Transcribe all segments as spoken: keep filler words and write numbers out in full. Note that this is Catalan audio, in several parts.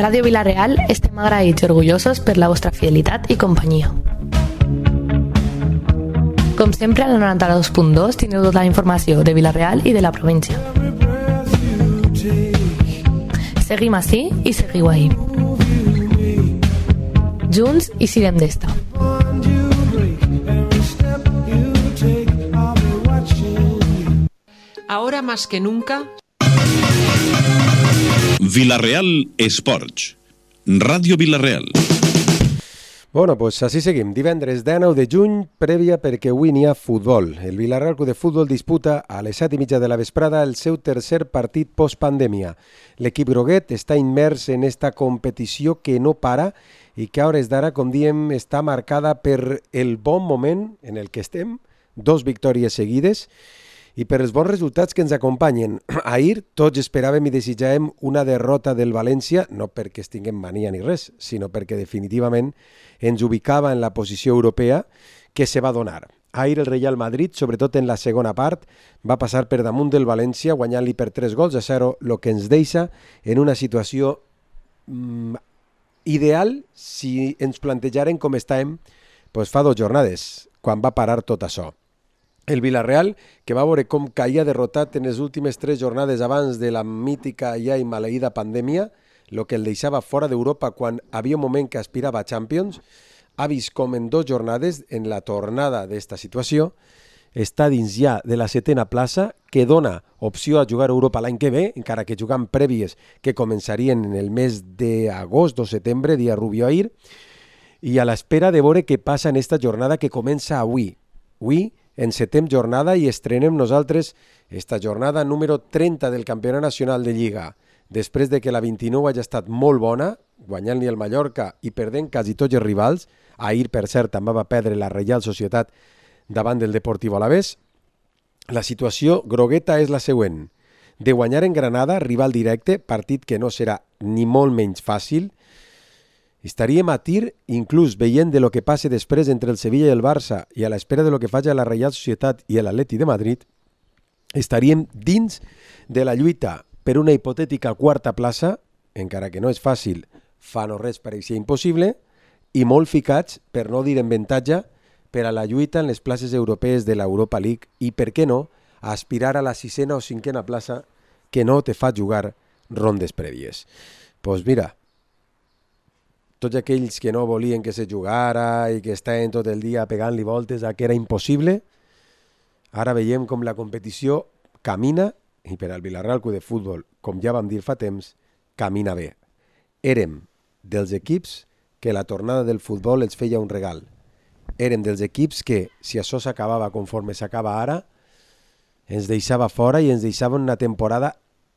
Ràdio Vila-real estem agraïts i orgullosos per la vostra fidelitat i companyia. Com sempre, a la noranta-dos punt dos teniu tota la informació de Vila-real i de la província. Seguim ací i seguiu ahí. Junts i siguem d'esta. Ahora más que nunca. Vila-real Esports. Ràdio Vila-real. Bueno, pues així seguim. Divendres dinou de juny, prèvia perquè avui n'hi ha futbol. El Vila-real Club de Futbol disputa a les set i mitja de la vesprada el seu tercer partit postpandèmia. L'equip groguet està immers en esta competició que no para i que a hores d'ara, com diem, està marcada per el bon moment en el que estem, dos victòries seguides, i per els bons resultats que ens acompanyen. Ahir tots esperàvem i desitjàvem una derrota del València, no perquè es tinguem mania ni res, sinó perquè definitivament ens ubicava en la posició europea que se va donar. Ahir el Real Madrid, sobretot en la segona part, va passar per damunt del València guanyant-li per tres gols a zero, el que ens deixa en una situació mmm, ideal si ens plantejaren com estàvem pues, fa dues jornades, quan va parar tot això. El Vila-real, que va veure com caia derrotat en les últimes tres jornades abans de la mítica ja i maleïda pandèmia, el que el deixava fora d'Europa quan havia un moment que aspirava a Champions, ha vist com en dues jornades, en la tornada d'esta situació, està dins ja de la setena plaça, que dona opció a jugar a Europa l'any que ve, encara que jugant prèvies que començarien en el mes d'agost o setembre, dia Rubio ahir, i a l'espera de veure què passa en esta jornada que comença avui. Avui, encetem jornada i estrenem nosaltres esta jornada número trenta del Campionat Nacional de Lliga. Després de que la vint-i-nou hagi estat molt bona, guanyant-li el Mallorca i perdent quasi tots els rivals, ahir, per cert, també va perdre la Reial Societat davant del Deportivo Alavés, la situació grogueta és la següent. De guanyar en Granada, rival directe, partit que no serà ni molt menys fàcil, estaríem a tir, inclús veient de lo que passe després entre el Sevilla i el Barça i a l'espera de lo que faci la Reial Societat i l'Atleti de Madrid, estaríem dins de la lluita per una hipotètica quarta plaça, encara que no és fàcil, fa no res pareixia impossible, i molt ficats, per no dir en avantatge, per a la lluita en les places europees de l'Europa League i, per què no, a aspirar a la sisena o cinquena plaça que no te fa jugar rondes prèvies. Doncs pues mira, tots aquells que no volien que se jugara i que estaven tot el dia pegant-li voltes a que era impossible, ara veiem com la competició camina, i per al Vila-real Club de Futbol, com ja vam dir fa temps, camina bé. Érem dels equips que la tornada del futbol els feia un regal. Érem dels equips que, si això s'acabava conforme s'acaba ara, ens deixava fora i ens deixava una temporada,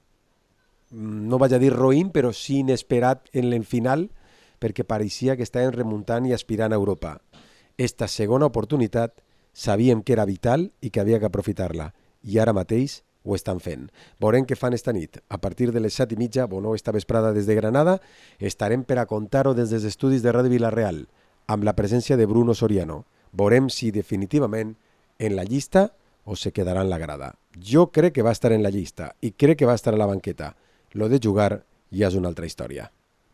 no vaig a dir roïn, però sí inesperat en el final, perquè pareixia que estaven remuntant i aspirant a Europa. Esta segona oportunitat sabíem que era vital i que havia que aprofitar-la, i ara mateix ho estan fent. Veurem què fan esta nit. A partir de les set i mitja, bueno, esta vesprada des de Granada, estarem per a contar-ho des dels estudis de Ràdio Vila-real, amb la presència de Bruno Soriano. Veurem si definitivament en la llista o se quedarà en la grada. Jo crec que va estar en la llista i crec que va estar a la banqueta. Lo de jugar ja és una altra història.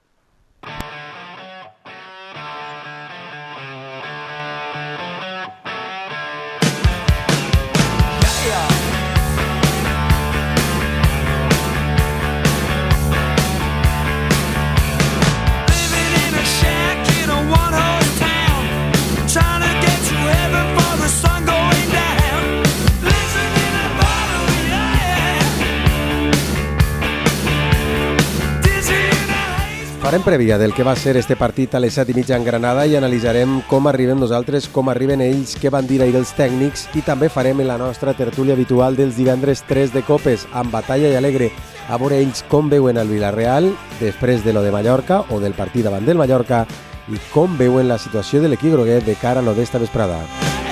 Farem prèvia del que va ser este partit a les set i mitja en Granada i analitzarem com arribem nosaltres, com arriben ells, què van dir ahir els tècnics i també farem en la nostra tertúlia habitual dels divendres tres de copes amb Batalla i Alegre a veure ells com veuen el Vila-real després de lo de Mallorca o del partit davant del Mallorca i com veuen la situació de l'equip groguet de cara a lo d'esta vesprada.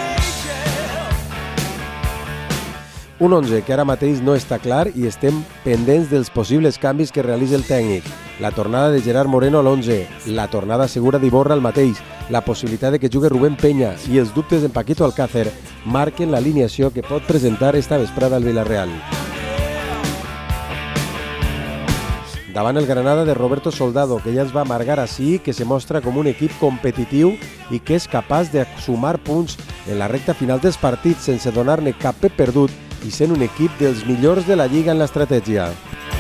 Un onze que ara mateix no està clar i estem pendents dels possibles canvis que realitza el tècnic. La tornada de Gerard Moreno a l'onze, la tornada segura d'Iborra al mateix, la possibilitat de que jugui Rubén Peña i els dubtes d'en Paquito Alcácer marquen l'alineació que pot presentar esta vesprada al Vila-real. davant el Granada de Roberto Soldado, que ja ens va amargar així, que se mostra com un equip competitiu i que és capaç de sumar punts en la recta final dels partits sense donar-ne cap per perdut i sent un equip dels millors de la Lliga en l'estratègia.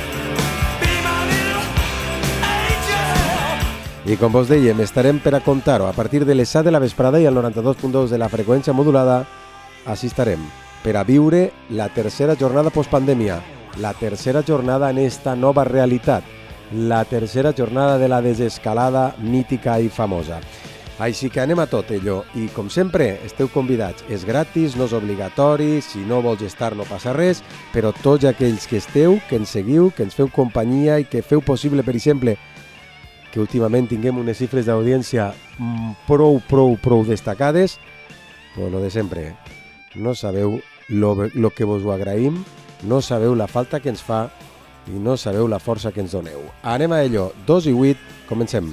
I com vos dèiem, estarem per a contar-ho a partir de les set de la vesprada i al noranta-dos punt dos de la freqüència modulada. Així estarem, per a viure la tercera jornada postpandèmia, la tercera jornada en esta nova realitat, la tercera jornada de la desescalada mítica i famosa. Així que anem a tot allò i, com sempre, esteu convidats. És gratis, no és obligatori, si no vols estar no passa res, però tots aquells que esteu, que ens seguiu, que ens feu companyia i que feu possible, per exemple, que últimament tinguem unes xifres d'audiència prou, prou, prou destacades, però lo de sempre, no sabeu lo, lo que vos ho agraïm, no sabeu la falta que ens fa i no sabeu la força que ens doneu. Anem a ello, dos i vuit, comencem.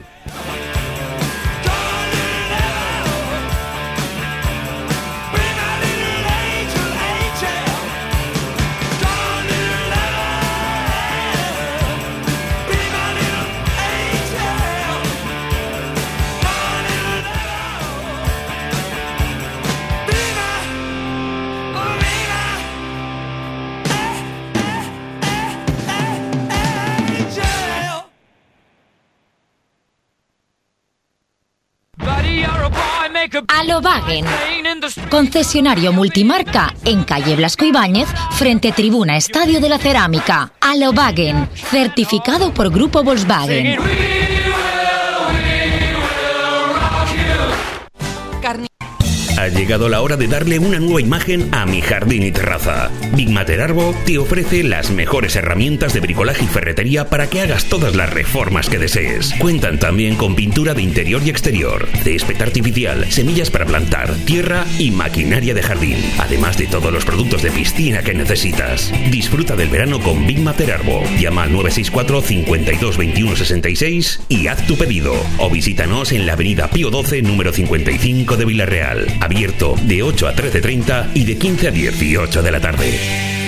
Alobagen, concesionario multimarca en calle Blasco Ibáñez, frente Tribuna Estadio de la Cerámica. Alobagen, certificado por Grupo Volkswagen. Ha llegado la hora de darle una nueva imagen a mi jardín y terraza. Big Matter Arbo te ofrece las mejores herramientas de bricolaje y ferretería para que hagas todas las reformas que desees. Cuentan también con pintura de interior y exterior, césped artificial, semillas para plantar, tierra y maquinaria de jardín, además de todos los productos de piscina que necesitas. Disfruta del verano con Big Matter Arbo. Llama al nueve seis cuatro, cincuenta y dos, veintiuno sesenta y seis y haz tu pedido. O visítanos en la avenida Pío doce, número cincuenta y cinco de Villarreal. Abierto de ocho a trece treinta y de quince a dieciocho de la tarde.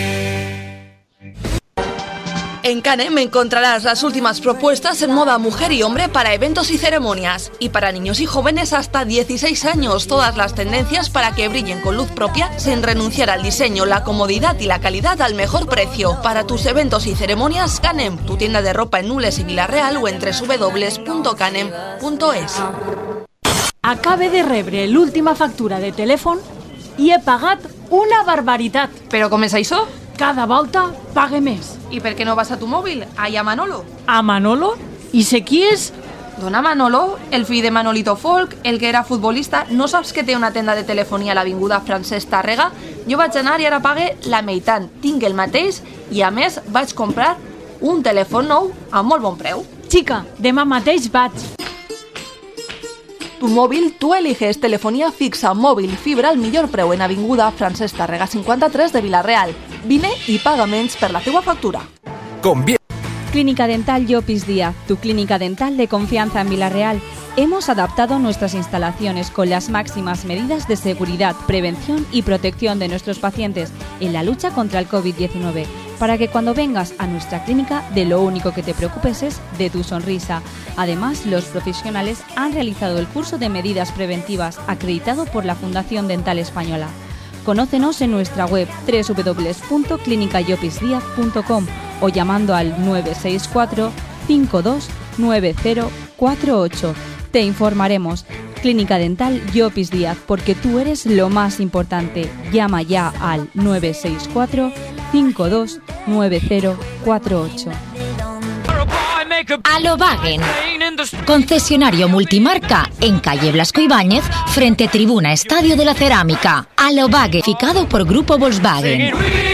En Canem encontrarás las últimas propuestas en moda mujer y hombre para eventos y ceremonias. Y para niños y jóvenes hasta dieciséis años, todas las tendencias para que brillen con luz propia sin renunciar al diseño, la comodidad y la calidad al mejor precio. Para tus eventos y ceremonias, Canem, tu tienda de ropa en Nules y Villarreal o en doble u doble u doble u punto canem punto es. Acabe de rebre l'última factura de telèfon i he pagat una barbaritat. Però com és això? Cada volta pague més. I per què no vas a tu mòbil? Allà a Manolo. A Manolo? I sé qui és? Dona Manolo, el fill de Manolito Folk, el que era futbolista. No saps que té una tenda de telefonia a l'avinguda Francesc Tàrrega? Jo vaig anar i ara pague la meitat. Tinc el mateix i a més vaig comprar un telèfon nou a molt bon preu. Xica, demà mateix vaig. Tu móvil, tú eliges telefonía fixa, móvil, fibra al millor preu en avinguda Francesc Tàrrega cinquanta-tres de Villarreal. Vine y paga menys per la teua factura. Conviene. Clínica Dental Llopis Díaz, tu clínica dental de confianza en Villarreal. Hemos adaptado nuestras instalaciones con las máximas medidas de seguridad, prevención y protección de nuestros pacientes en la lucha contra el COVID diecinueve, para que cuando vengas a nuestra clínica de lo único que te preocupes es de tu sonrisa. Además, los profesionales han realizado el curso de medidas preventivas acreditado por la Fundación Dental Española. Conócenos en nuestra web doble u doble u doble u punto clínica llopis díaz punto com o llamando al nueve seis cuatro, cinco dos nueve cero cuatro ocho. Te informaremos. Clínica Dental Llopis Díaz, porque tú eres lo más importante. Llama ya al nueve seis cuatro, cinco dos nueve cero cuatro ocho. Alobagen, concesionario multimarca en calle Blasco Ibáñez, frente Tribuna Estadio de la Cerámica. Alobagen, certificado por Grupo Volkswagen.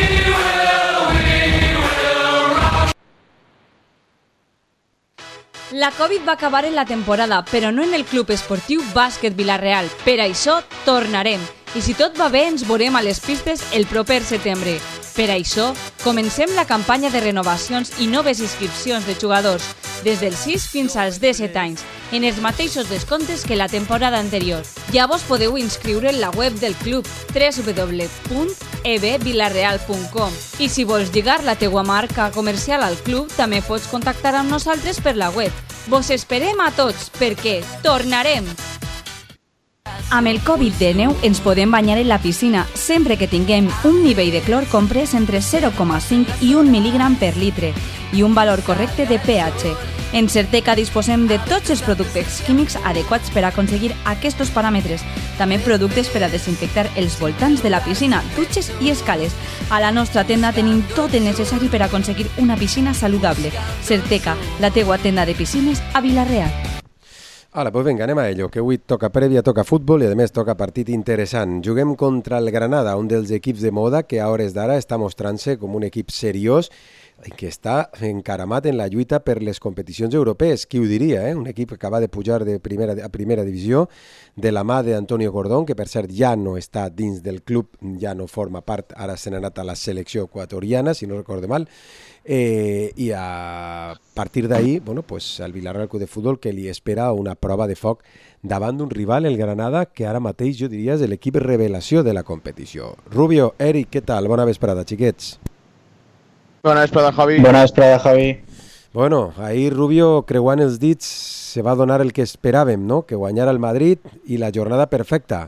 La Covid va acabar en la temporada, però no en el Club Esportiu Bàsquet Villarreal. Per això tornarem. I si tot va bé, ens veurem a les pistes el proper setembre. Per això, comencem la campanya de renovacions i noves inscripcions de jugadors. des dels sis fins als disset anys, en els mateixos descomptes que la temporada anterior. Ja vos podeu inscriure en la web del club w w w punt e b vilareal punt com i si vols lligar la teua marca comercial al club també pots contactar amb nosaltres per la web. Vos esperem a tots perquè tornarem! Amb el covid dinou ens podem banyar en la piscina sempre que tinguem un nivell de clor comprès entre zero coma cinc i un mil·lígram per litre i un valor correcte de pH. En Certeca disposem de tots els productes químics adequats per aconseguir aquests paràmetres. També productes per a desinfectar els voltants de la piscina, dutxes i escales. A la nostra tenda tenim tot el necessari per aconseguir una piscina saludable. Certeca, la teua tenda de piscines a Vila-real. Ara, doncs vinga, anem a ello, que avui toca prèvia, toca futbol i a més toca partit interessant. Juguem contra el Granada, un dels equips de moda que a hores d'ara està mostrant-se com un equip seriós i que està encaramat en la lluita per les competicions europees. Qui ho diria, eh? Un equip que acaba de pujar de primera, a primera divisió de la mà d'Antonio Gordón, que per cert ja no està dins del club, ja no forma part, ara se n'ha anat a la selecció equatoriana, si no recordo mal. Eh, i a partir d'ahí, bueno, pues, el Villarreal Club de Futbol que li espera una prova de foc davant d'un rival, el Granada, que ara mateix jo diria és l'equip revelació de la competició. Rubio, Eric, què tal? Bona vesprada, xiquets. Bona vesprada, Javi. Bona vesprada, Javi. Bueno, ahir Rubio, creuant els dits, se va donar el que esperàvem, no? Que guanyara el Madrid i la jornada perfecta.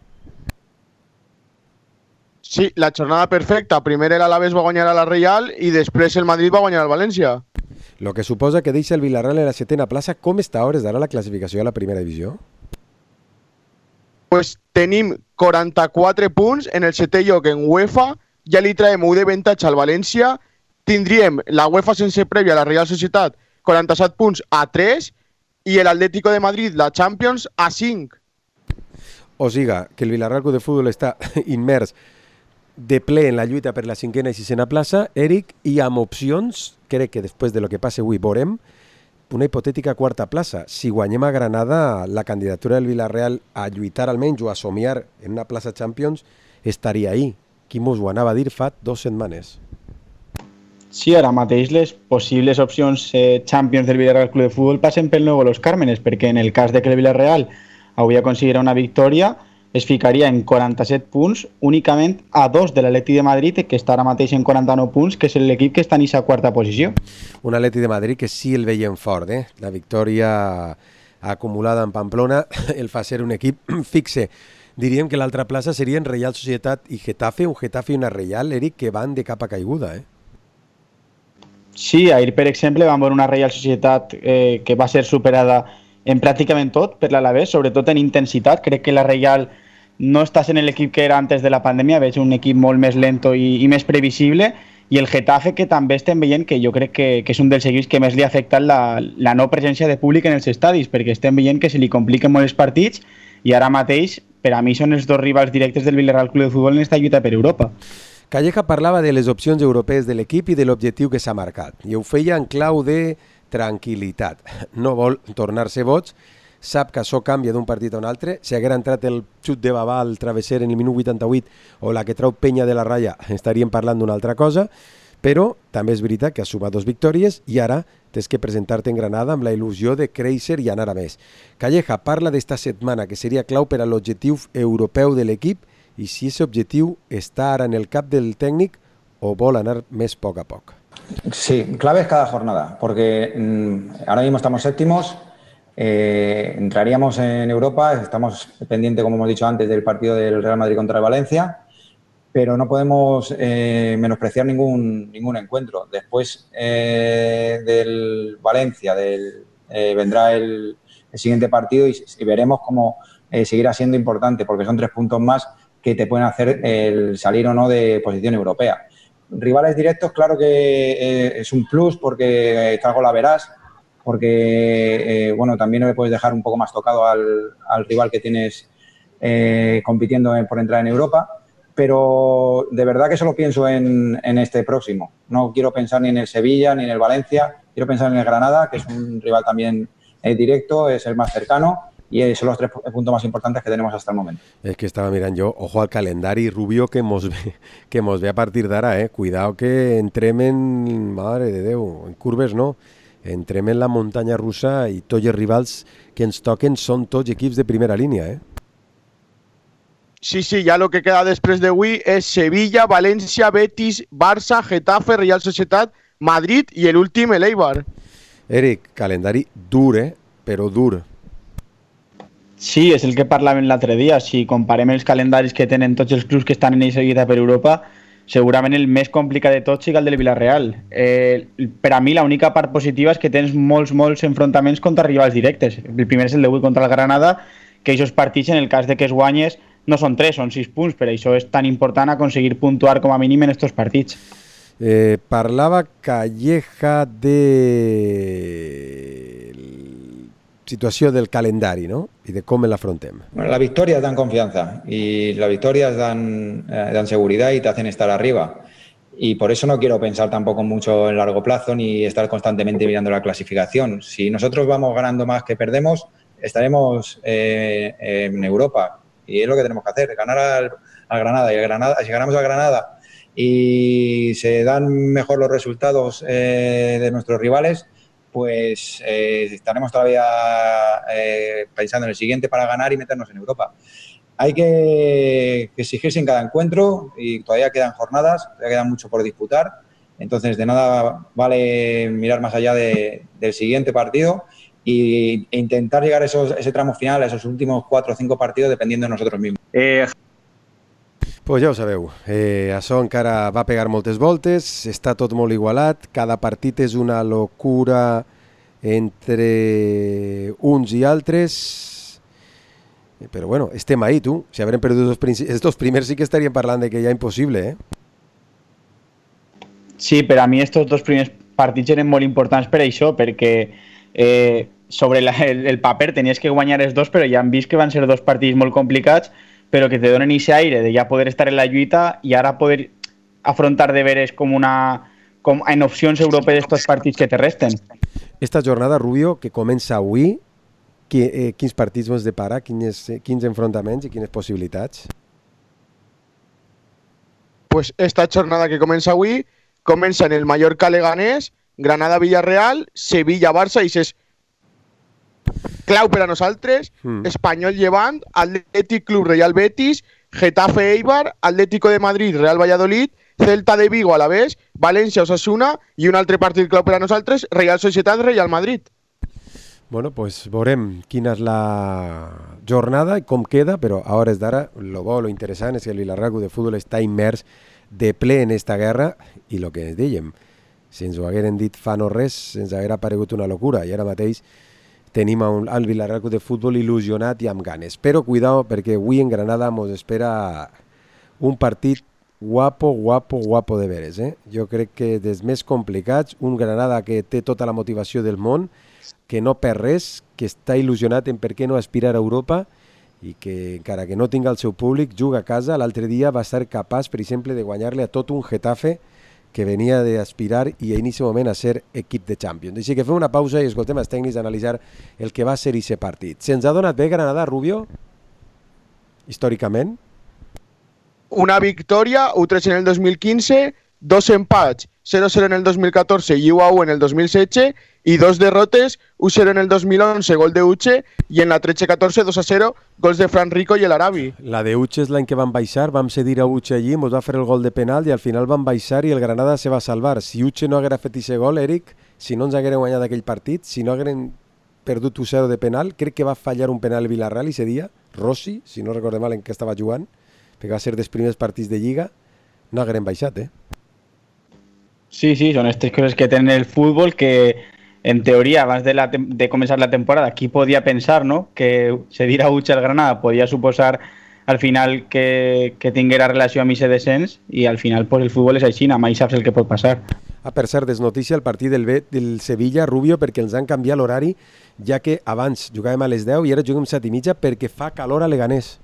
Sí, la jornada perfecta. Primer el Alavés va guanyar a la Real i després el Madrid va guanyar al València. Lo que suposa que deixa el Villarreal en la setena plaça. Com està a hores d'ara la classificació a la primera divisió? Pues tenim quaranta-quatre punts en el setè lloc en UEFA. Ja li traiem un d'avantatge al València. Tindríem la UEFA sense prèvia a la Real Societat quaranta-set punts a tres i l'Atlético de Madrid, la Champions, a cinc. O siga, que el Villarreal Club de Futbol està immers de ple en la lluita per la cinquena i sisena plaça, Eric, i amb opcions, crec que després de lo que passa avui veurem, una hipotètica quarta plaça. Si guanyem a Granada, la candidatura del Villarreal a lluitar almenys o a somiar en una plaça Champions estaria ahí. Qui mos ho anava a dir fa dues setmanes? Sí, ara mateix les possibles opcions eh, Champions del Villarreal Club de Futbol passen pel Nuevo Los Cármenes, perquè en el cas de que el Villarreal avui aconseguirà una victòria, es ficaria en quaranta-set punts, únicament a dos de l'Atleti de Madrid, que està ara mateix en quaranta-nou punts, que és l'equip que està en aquesta quarta posició. Un Atleti de Madrid que sí el veiem fort, eh? La victòria acumulada en Pamplona el fa ser un equip fixe. Diríem que l'altra plaça serien Real Societat i Getafe, un Getafe i una Real, Eric, que van de capa caiguda, eh? Sí, ahir, per exemple, vam veure una Real Societat eh, que va ser superada en pràcticament tot per l'Alavés, sobretot en intensitat. Crec que la Real no està sent l'equip que era antes de la pandèmia, veig un equip molt més lento i, i més previsible, i el Getafe, que també estem veient que jo crec que, que és un dels equips que més li ha afectat la, la no presència de públic en els estadis, perquè estem veient que se li compliquen molt els partits i ara mateix, per a mi, són els dos rivals directes del Villarreal Club de Futbol en esta lluita per Europa. Calleja parlava de les opcions europees de l'equip i de l'objectiu que s'ha marcat, i ho feia en clau de tranquil·litat. No vol tornar-se boig, sap que això canvia d'un partit a un altre. Si haguera entrat el xut de Babà al travesser en el minut vuitanta-vuit o la que trau Penya de la Raya, estaríem parlant d'una altra cosa, però també és veritat que has sumat dos victòries i ara tens que presentar-te en Granada amb la il·lusió de créixer i anar a més. Calleja parla d'esta setmana que seria clau per a l'objectiu europeu de l'equip i si aquest objectiu està ara en el cap del tècnic o vol anar més a poc a poc. Sí, clave es cada jornada, porque mmm, ahora mismo estamos séptimos, eh, entraríamos en Europa, estamos pendientes, como hemos dicho antes, del partido del Real Madrid contra el Valencia, pero no podemos eh, menospreciar ningún, ningún encuentro. Después eh, del Valencia del, eh, vendrá el, el siguiente partido y, y veremos cómo eh, seguirá siendo importante, porque son tres puntos más que te pueden hacer el salir o no de posición europea. Rivales directos, claro que eh, es un plus porque algo la verás, porque eh, bueno, también no le puedes dejar un poco más tocado al, al rival que tienes eh, compitiendo en, por entrar en Europa, pero de verdad que solo pienso en, en este próximo. No quiero pensar ni en el Sevilla ni en el Valencia, quiero pensar en el Granada, que es un rival también eh, directo, es el más cercano. Y son los tres puntos más importantes que tenemos hasta el momento. Es que estaba mirando yo, ojo al calendario Rubio que mos ve, que mos ve a partir d'ara, eh? Cuidado que entrem en, madre de Déu, en curves no, entrem en la muntanya russa i tots els rivals que ens toquen són tots equips de primera línia, eh? Sí, sí, ya lo que queda després d'avui és Sevilla, València, Betis, Barça, Getafe, Real Societat, Madrid i l'últim, l'Eibar. Eric, calendari dur, eh? Però dur. Sí, és el que parlàvem l'altre dia. Si comparem els calendaris que tenen tots els clubs que estan en aquesta lluita per Europa, segurament el més complicat de tots sigui el del Villarreal. Eh, per a mi l'única part positiva és que tens molts, molts enfrontaments contra rivals directes. El primer és el d'avui contra el Granada, que aquests partits, en el cas de que es guanyes, no són tres, són sis punts, per això és tan important aconseguir puntuar com a mínim en aquests partits. Eh, parlava Calleja de situació del calendari, ¿no? Y de cómo l'afrontem. Bueno, las victorias dan confianza y las victorias dan, eh, dan seguridad y te hacen estar arriba. Y por eso no quiero pensar tampoco mucho en largo plazo ni estar constantemente mirando la clasificación. Si nosotros vamos ganando más que perdemos, estaremos eh, en Europa. Y es lo que tenemos que hacer, ganar al, al Granada. Y el Granada, si ganamos al Granada y se dan mejor los resultados eh, de nuestros rivales, pues eh, estaremos todavía eh, pensando en el siguiente para ganar y meternos en Europa. Hay que, que exigirse en cada encuentro y todavía quedan jornadas, todavía queda mucho por disputar. Entonces, de nada vale mirar más allá de, del siguiente partido y, e intentar llegar a esos, ese tramo final, a esos últimos cuatro o cinco partidos, dependiendo de nosotros mismos. Eh... Pues ja ho sabeu, eh, això encara va pegar moltes voltes, està tot molt igualat, cada partit és una locura entre uns i altres, però bueno, estem ahí, tu. Si haurem perdut els, els dos primers sí que estaríem parlant de que ja impossible, eh? Sí, per a mi estos dos primers partits eren molt importants per això, perquè eh, sobre la, el, el paper tenies que guanyar els dos, però ja han vist que van ser dos partits molt complicats, però que te donen ese aire de ja poder estar en la lluita i ara poder afrontar de veres com una, com en opcions europees estos partits que te resten. Esta jornada, Rubio, que comença avui, qui, eh, quins partits ens depara, quins, quins enfrontaments i quines possibilitats? Pues esta jornada que comença avui comença en el Mallorca-Leganés, Granada-Villarreal, Sevilla-Barça i és clau per a nosaltres, mm. Espanyol-Llevant, Atlètic Club Real Betis, Getafe-Eibar, Atlético de Madrid, Real Valladolid, Celta de Vigo, Alavés, València-Osasuna i un altre partit clau per a nosaltres, Real Societat, Real Madrid. Bueno, pues veurem quina és la jornada i com queda, però a hores d'ara lo bo, lo interessant és que el Villarreal de Futbol està immers de ple en esta guerra i el que ens dèiem, si ens ho hagueren dit fa no res, ens haguera aparegut una locura i ara mateix tenim un, al Villarreal de Futbol il·lusionat i amb ganes. Però cuidao, perquè avui en Granada ens espera un partit guapo, guapo, guapo de veres. Eh? Jo crec que dels més complicats, un Granada que té tota la motivació del món, que no perd res, que està il·lusionat en per què no aspirar a Europa i que, encara que no tinga el seu públic, juga a casa. L'altre dia va ser capaç, per exemple, de guanyar-li a tot un Getafe que venia d'aspirar i en aquest moment a ser equip de Champions. Així que fem una pausa i escoltem els tècnics analitzar el que va ser aquest partit. Se'ns ha donat bé Granada, Rubio? Històricament? Una victòria, u tres en el dos mil quinze, dos empats, zero cero en el dos mil catorze i u a u en el dos mil setze, i dos derrotes, u cero en el dos mil once, gol de Uche, i en la tretze catorze, dos a zero, gols de Fran Rico i el Arabi. La de Uche és l'any que van baixar, vam cedir a Uche allí, ens va fer el gol de penal i al final van baixar i el Granada se va salvar. Si Uche no haguera fet aquest gol, Eric, si no ens haguera guanyat aquell partit, si no hagueren perdut u zero de penal, crec que va fallar un penal el Villarreal aquest dia, Rossi, si no recordem mal en què estava jugant, perquè va ser dels primers partits de Lliga, no hagueren baixat, eh? Sí, sí, són aquestes coses que tenen el futbol que en teoria, abans de, la de començar la temporada, qui podia pensar, no?, que cedir a Uche al Granada podia suposar al final que, que tinguera relació amb aquest descens i al final pues, el futbol és així, mai saps el que pot passar. Ah, per cert, desnotícia el partit del, del Sevilla, Rubio, perquè ens han canviat l'horari, ja que abans jugàvem a les deu i ara juguem set i mitja perquè fa calor a Leganés.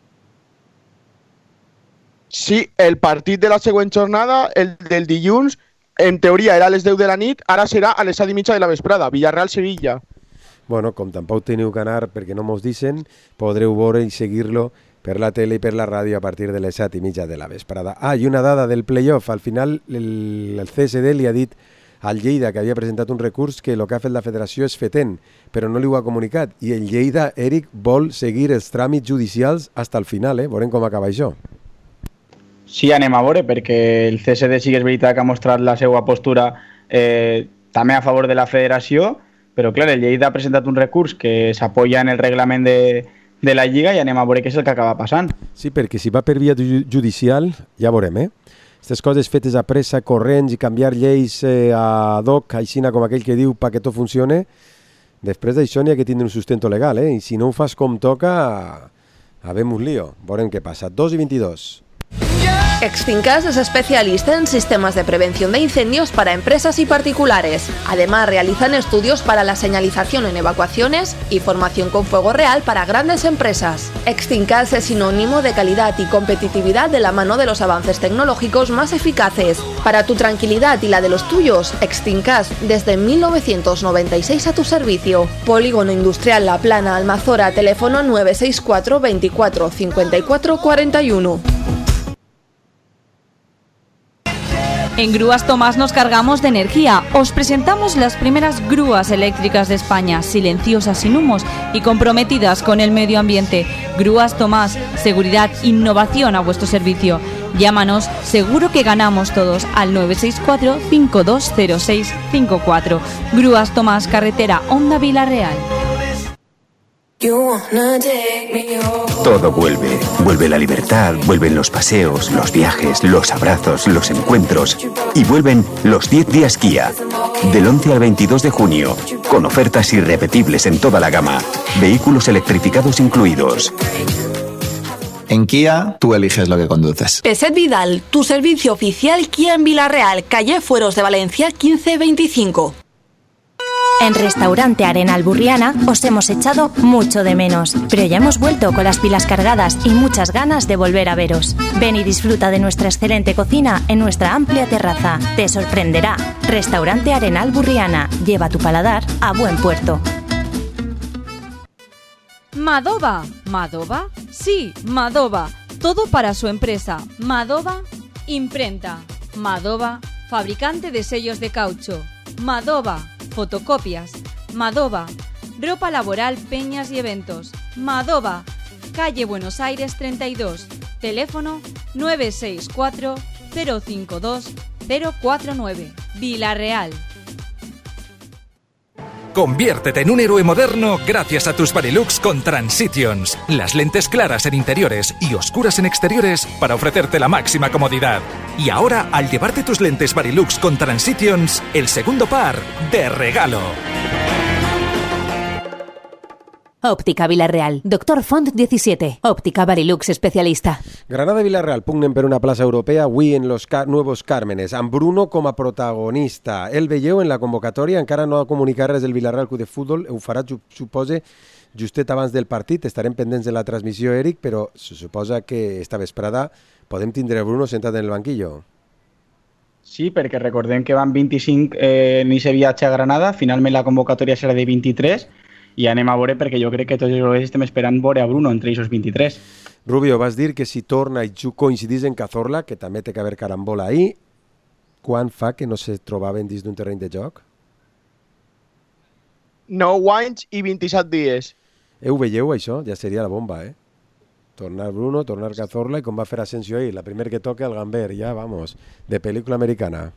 Sí, el partit de la següent jornada, el del dilluns, en teoria era a les deu de la nit, ara serà a les set i mitja de la vesprada, Villarreal-Sevilla. Bueno, com tampoc teniu que anar perquè no mos dicen, podreu veure i seguir-lo per la tele i per la ràdio a partir de les set i mitja de la vesprada. Ah, i una dada del playoff, al final el, el C S D li ha dit al Lleida, que havia presentat un recurs que el que ha fet la federació és fetent, però no li ho ha comunicat. I el Lleida, Eric, vol seguir els tràmits judicials fins al final, eh? Veurem com acaba això. Sí, anem a veure, perquè el C S D sí que és veritat que ha mostrat la seva postura eh, també a favor de la federació, però clar, el Lleida ha presentat un recurs que s'apoya en el reglament de, de la Lliga i anem a veure què és el que acaba passant. Sí, perquè si va per via judicial, ja veurem, eh? Aquestes coses fetes a pressa, corrents i canviar lleis eh, ad hoc, aixina com aquell que diu perquè tot funcione, després d'això n'hi ha que tindre un sustento legal, eh? I si no ho fas com toca, habem un lío. Veurem què passa. dos i vint-i-dos. Extinkas es especialista en sistemas de prevención de incendios para empresas y particulares. Además, realizan estudios para la señalización en evacuaciones y formación con fuego real para grandes empresas. Extinkas es sinónimo de calidad y competitividad de la mano de los avances tecnológicos más eficaces. Para tu tranquilidad y la de los tuyos, Extinkas desde mil novecientos noventa y seis a tu servicio. Polígono Industrial La Plana, Almazora, teléfono nueve seis cuatro veinticuatro cincuenta y cuatro cuarenta y uno. En Grúas Tomás nos cargamos de energía. Os presentamos las primeras grúas eléctricas de España, silenciosas, sin humos y comprometidas con el medio ambiente. Grúas Tomás, seguridad, innovación a vuestro servicio. Llámanos, seguro que ganamos todos, al nueve seis cuatro cinco dos cero seis cinco cuatro. Grúas Tomás, carretera Honda Villarreal. Todo vuelve. Vuelve la libertad, vuelven los paseos, los viajes, los abrazos, los encuentros. Y vuelven los diez días Kia. Del once al veintidós de junio. Con ofertas irrepetibles en toda la gama. Vehículos electrificados incluidos. En Kia, tú eliges lo que conduces. Peset Vidal, tu servicio oficial Kia en Villarreal, calle Fueros de Valencia quince veinticinco. En Restaurante Arenal Burriana os hemos echado mucho de menos, pero ya hemos vuelto con las pilas cargadas y muchas ganas de volver a veros. Ven y disfruta de nuestra excelente cocina en nuestra amplia terraza. Te sorprenderá. Restaurante Arenal Burriana. Lleva tu paladar a buen puerto. Madova. ¿Madova? Sí, Madova. Todo para su empresa. Madova Imprenta. Madova, fabricante de sellos de caucho. Madova, fotocopias. Madova, ropa laboral, peñas y eventos. Madova, calle Buenos Aires treinta y dos. Teléfono nueve seis cuatro cero cinco dos cero cuatro nueve. Villarreal. Conviértete en un héroe moderno gracias a tus Varilux con Transitions. Las lentes claras en interiores y oscuras en exteriores para ofrecerte la máxima comodidad. Y ahora, al llevarte tus lentes Varilux con Transitions, el segundo par de regalo. Òptica Villarreal. Doctor Font diecisiete. Òptica Varilux especialista. Granada i Villarreal pugnen per una plaça europea avui en los Car- Nuevos Cármenes, amb Bruno com a protagonista. El veieu en la convocatòria, encara no ha comunicat res del Villarreal Club de Futbol, ho farà, supose, justet abans del partit. Estarem pendents de la transmissió, Eric, però se suposa que esta vesprada podem tindre Bruno sentat en el banquillo. Sí, perquè recordem que van vint-i-cinc eh, en aquest viatge a Granada, finalment la convocatòria serà de vint-i-tres, i anem a veure perquè jo crec que tots els estem esperant veure a Bruno entre aquests vint-i-tres. Rubio, vas dir que si torna i coincidís en Cazorla, que també té que haver carambola ahí, quan fa que no se trobaven dins d'un terreny de joc? nou anys i vint-i-set dies. Eh, ho veieu, això? Ja seria la bomba, eh? Tornar Bruno, tornar Cazorla, i com va fer Asensio ahir, la primer que toca el Gamber, ja, vamos, de pel·lícula americana.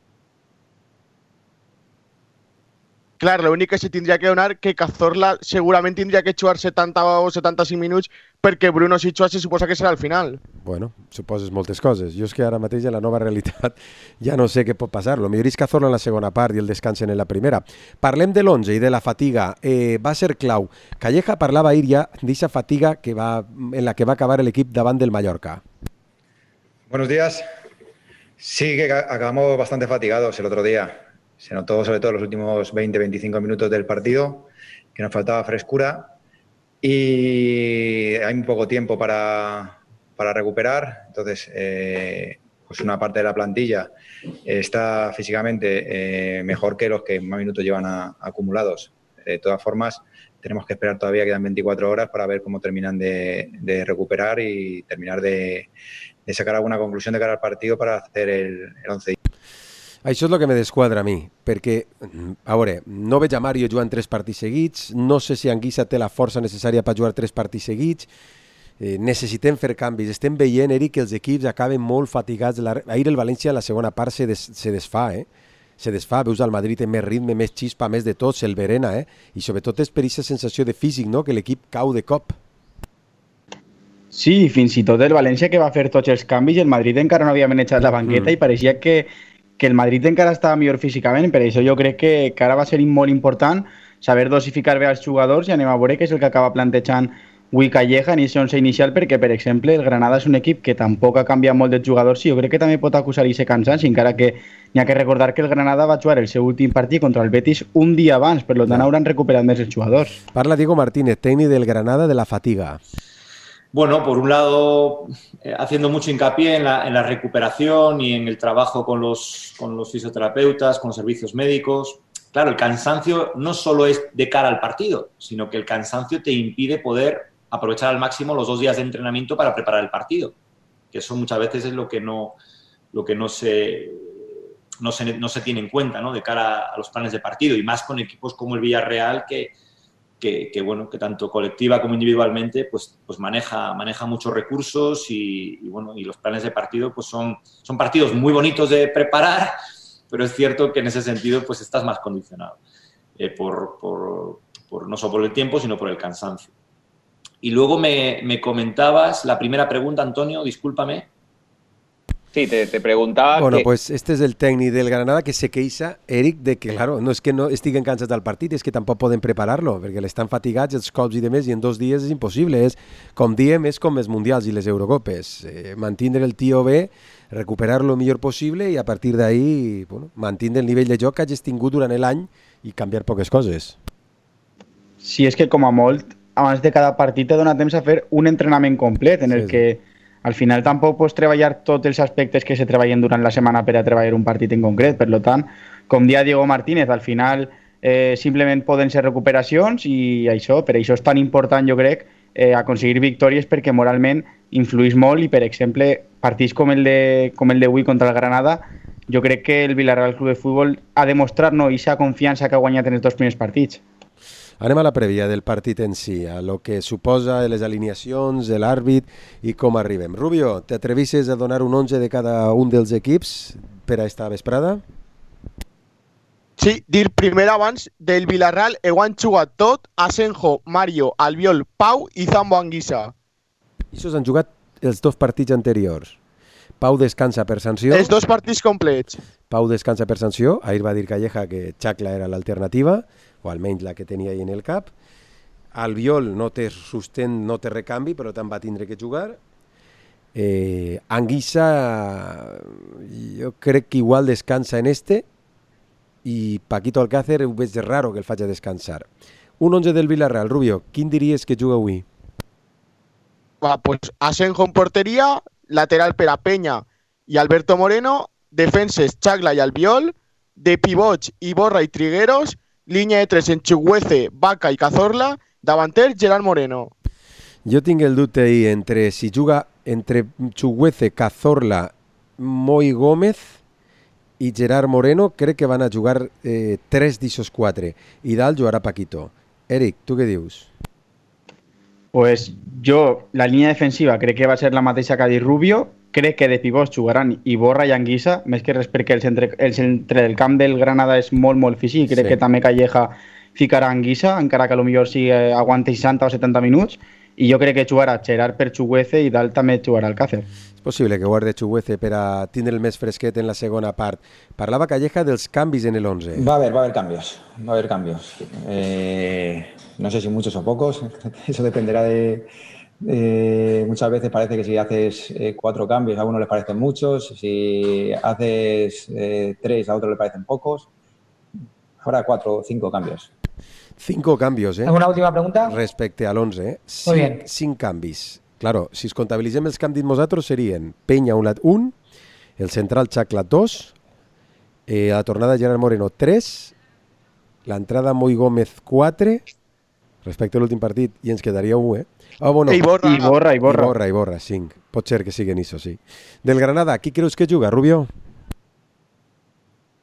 Clar, l'únic que se tindria que donar que Cazorla segurament tindria que jugar setanta o setanta-cinc minuts perquè Bruno si juga se suposa que serà al final. Bueno, suposes moltes coses. Jo és que ara mateix en la nova realitat ja no sé què pot passar. Lo millor és Cazorla en la segona part i el descansen en la primera. Parlem de l'onze i de la fatiga. Eh, va ser clau. Calleja parlava ahir ja d'aquesta fatiga que va, en la que va acabar el equip davant del Mallorca. Buenos días. Sí que acabamos bastante fatigados el otro día. Se notó sobre todo en los últimos veinte a veinticinco minutos del partido, que nos faltaba frescura y hay un poco tiempo para, para recuperar. Entonces, eh, pues una parte de la plantilla está físicamente eh, mejor que los que más minutos llevan a, acumulados. De todas formas, tenemos que esperar todavía, quedan veinticuatro horas para ver cómo terminan de, de recuperar y terminar de, de sacar alguna conclusión de cara al partido para hacer el, el once. Això és el que me desquadra a mi, perquè, a veure, no veig a Mario jugant tres partits seguits, no sé si Anguissa té la força necessària per jugar tres partits seguits, eh, necessitem fer canvis. Estem veient, Eric, que els equips acaben molt fatigats. La... Ahir el València en la segona part se, des... se desfà, eh? Se desfà, veus el Madrid amb més ritme, més xispa, més de tot, se'l verena, eh? I sobretot és per aquesta sensació de físic, no?, que l'equip cau de cop. Sí, fins i tot el València que va fer tots els canvis i el Madrid encara no havia manejat la banqueta mm. i pareixia que, que el Madrid encara estava millor físicament, per això jo crec que, que ara va ser molt important saber dosificar bé els jugadors i anem a veure què és el que acaba plantejant avui Calleja en aquesta once inicial, perquè, per exemple, el Granada és un equip que tampoc ha canviat molt de jugadors i jo crec que també pot acusar aquest cansanci, encara que n'hi ha que recordar que el Granada va jugar el seu últim partit contra el Betis un dia abans, per tant hauran recuperat més els jugadors. Parla Diego Martínez, técnico del Granada, de la fatiga. Bueno, por un lado, eh, haciendo mucho hincapié en la, en la recuperación y en el trabajo con los, con los fisioterapeutas, con los servicios médicos. Claro, el cansancio no solo es de cara al partido, sino que el cansancio te impide poder aprovechar al máximo los dos días de entrenamiento para preparar el partido. Que eso muchas veces es lo que no, lo que no se, no se, no se tiene en cuenta, ¿no?, de cara a los planes de partido, y más con equipos como el Villarreal que... Que, que bueno, que tanto colectiva como individualmente pues, pues maneja, maneja muchos recursos y, y bueno, y los planes de partido pues son, son partidos muy bonitos de preparar, pero es cierto que en ese sentido pues estás más condicionado eh, por, por, por no solo por el tiempo sino por el cansancio. Y luego me, me comentabas la primera pregunta, Antonio, discúlpame. Sí, te, te preguntaba... Bueno, que... pues este es el técnico del Granada que se queixa, Eric, de que, claro, no és que no estiguen cansats del partit, és que tampoc poden preparar-lo, perquè l'estan fatigats, els cops i demés, i en dos dies és impossible. És, com diem, és com els Mundials i les Eurocopes. Eh, mantindre el tio bé, recuperar-lo el millor possible i a partir d'ahí, bueno, mantindre el nivell de joc que hagis tingut durant l'any i canviar poques coses. Sí, és que com a molt, abans de cada partit te dona temps a fer un entrenament complet en el sí, que... Sí. Al final tampoc pots treballar tots els aspectes que se treballen durant la setmana per a treballar un partit en concret. Per tant, com dia Diego Martínez, al final eh, simplement poden ser recuperacions i això, per això és tan important, jo crec, eh, aconseguir victòries perquè moralment influís molt i, per exemple, partits com el de com el d'avui contra el Granada, jo crec que el Villarreal Club de Futbol ha demostrat no, aquesta confiança que ha guanyat en els dos primers partits. Anem a la prèvia del partit en si, a lo que suposa les alineacions, l'àrbit i com arribem. Rubio, t'atrevisses a donar un onze de cada un dels equips per a esta vesprada? Sí, dir primer abans del Villarreal ho han jugat tot Asenjo, Mario, Albiol, Pau i Zambo Anguissa. I s'han jugat els dos partits anteriors. Pau descansa per sanció. Els dos partits complets. Pau descansa per sanció. Ahir va dir Calleja que Chacla era l'alternativa, o almenys la que tenia ahí en el cap. Albiol no té sostén, no té recanvi, però tant va tindre que jugar. Eh, Anguissa, jo crec que igual descansa en este, i Paquito Alcácer ho veig raro que el faci descansar. Un onze del Villarreal. Rubio, quin diries que juga avui? Va, pues Asenjo en porteria, lateral per a Peña i Alberto Moreno, defenses Chacla i Albiol, de pivots Iborra i Trigueros, línia de tres en Chuguece, Vaca i Cazorla, davanter Gerard Moreno. Jo tinc el dubte ahí entre si juga entre Chuguece, Cazorla, Moi Gómez i Gerard Moreno. Crec que van a jugar eh, tres d'ixos quatre i dalt jugarà Paquito. Eric, tu què dius? Pues jo, la línia defensiva crec que va ser la mateixa que ha dit Rubio. Crec que de pivots jugaran Iborra i Anguissa, més que res perquè el centre, el centre del camp del Granada és molt, molt físic. Crec sí. que també Calleja ficarà Anguissa, encara que potser sí aguante seixanta o setanta minuts. I jo crec que jugarà Gerard per Chuguece i dalt també jugarà Alcácer. És possible que guarde Chuguece per a tindre el més fresquet en la segona part. Parlava Calleja dels canvis en el once. Va a haber, va a haber cambios. Va a haber cambios. Eh, no sé si muchos o pocos. Eso dependerá de... Eh, muchas veces parece que si haces eh, cuatro cambios a uno les parecen muchos, si haces eh, tres a otro le parecen pocos. Ahora cuatro o cinco cambios. Cinco cambios, ¿eh? ¿Alguna última pregunta? Respecte al once, ¿eh? Muy bien. Cinc canvis. Claro, si es contabilitzem els que hem dit nosaltres serien Peña un, un el central Chacla dos, eh, la tornada Gerard Moreno tres, l'entrada Moi Gómez quatre, respecte a l'últim partit, i ens quedaria un, eh? Oh, bueno. Iborra. Iborra, Iborra. Iborra, Iborra, cinc. Pot ser que siguen això, sí. Del Granada, qui creus que juga, Rubio?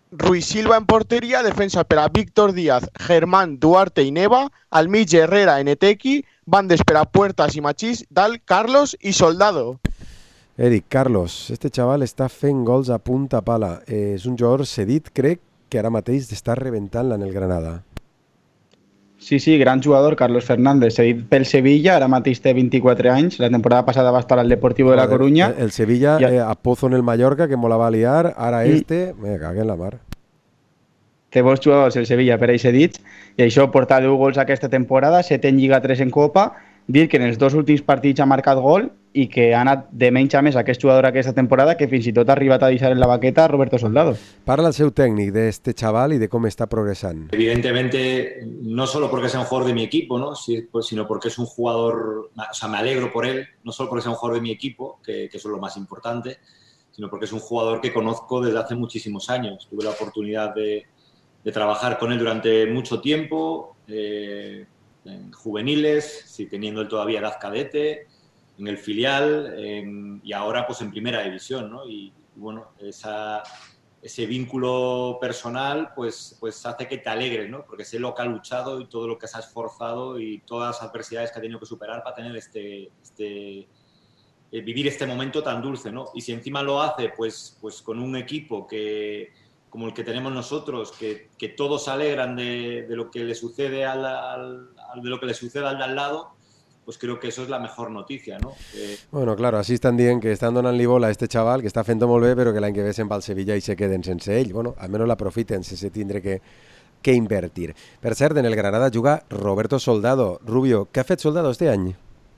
Ruiz Silva en porteria, defensa per a Víctor Díaz, Germán, Duarte i Neva, al mig Herrera, Enetequi, bandes per a Puertas i Machís, Dal, Carlos i Soldado. Eric, Carlos, este xaval està fent gols a punta pala. Eh, és un jugador cedit, crec que ara mateix està rebentant-la en el Granada. Sí, sí, gran jugador, Carlos Fernández, cedit pel Sevilla, ara mateix té vint-i-quatre anys, la temporada passada va estar al Deportivo de la Coruña. El, el Sevilla, I... eh, a Pozo en el Mallorca, que me la va liar, ara mm. este, me cague en la mar. Té bons jugadors el Sevilla per a cedits, i això porta deu gols aquesta temporada, set en Lliga, tres en Copa, dir que en els dos últims partits ha marcat gol i que ha anat de menys a més aquest jugador aquesta temporada, que fins i tot ha arribat a deixar en la baqueta Roberto Soldado. Parla el seu tècnic d'este chaval y de cómo está progresando. Evidentemente, no solo porque sea un jugador de mi equipo, ¿no? sino porque es un jugador, o sea, me alegro por él, no solo porque sea un jugador de mi equipo, que, que eso es lo más importante, sino porque es un jugador que conozco desde hace muchísimos años. Tuve la oportunidad de, de trabajar con él durante mucho tiempo, eh, en juveniles, sí, teniendo él todavía edad cadete, en el filial en, y ahora pues en primera división, ¿no? Y, y bueno, esa, ese vínculo personal pues, pues hace que te alegres, ¿no? Porque sé lo que ha luchado y todo lo que se ha esforzado y todas las adversidades que ha tenido que superar para tener este, este eh, vivir este momento tan dulce, ¿no? Y si encima lo hace pues, pues con un equipo que como el que tenemos nosotros, que, que todos se alegran de, de lo que le sucede al, al, al, de lo que le sucede al de al lado, pues creo que eso es la mejor noticia, ¿no? Eh... Bueno, claro, així estan dient que estan donant-li bola a este xaval, que està fent-ho molt bé, però que l'any que ve se'n va al Sevilla i se queden sense ell. Bueno, almenys l'aprofiten sense tindre que, que invertir. Per cert, en el Granada juga Roberto Soldado. Rubio, què ha fet Soldado este any?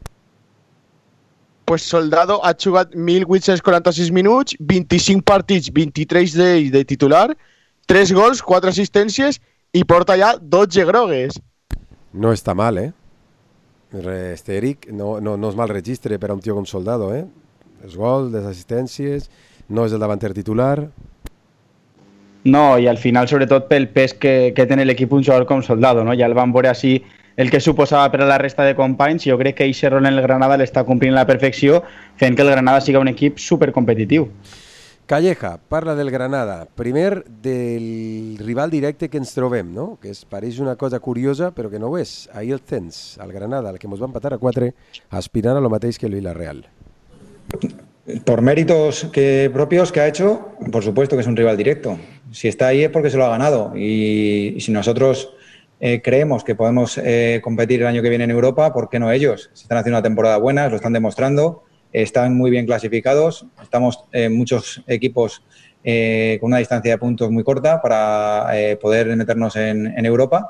Pues Soldado ha jugat mil vuit-cents quaranta-sis minuts, vint-i-cinc partits, vint-i-tres d'ells de titular, tres gols, quatre assistències i porta ja dotze grogues. No està mal, eh? Este Eric no, no, no és mal registre per a un tio com Soldado, eh? Els gols, les assistències, no és el davanter titular. No, i al final, sobretot pel pes que, que té l'equip un jugador com Soldado, no? Ja el van veure així el que suposava per a la resta de companys. Jo crec que aquest rol en el Granada l'està complint a la perfecció, fent que el Granada siga un equip supercompetitiu. Calleja, parla del Granada. Primer, del rival directe que ens trobem, no? Que es pareix una cosa curiosa, però que no ho és. Ahir el tens, al Granada, el que ens va empatar a quatre, aspirant a lo mateix que el Villarreal. Por méritos que, propios que ha hecho, por supuesto que es un rival directo. Si está ahí es porque se lo ha ganado. Y, y si nosotros eh, creemos que podemos eh, competir el año que viene en Europa, ¿por qué no ellos? Se están haciendo una temporada buena, lo están demostrando. Están muy bien clasificados, estamos eh, muchos equipos eh, con una distancia de puntos muy corta para eh, poder meternos en, en Europa,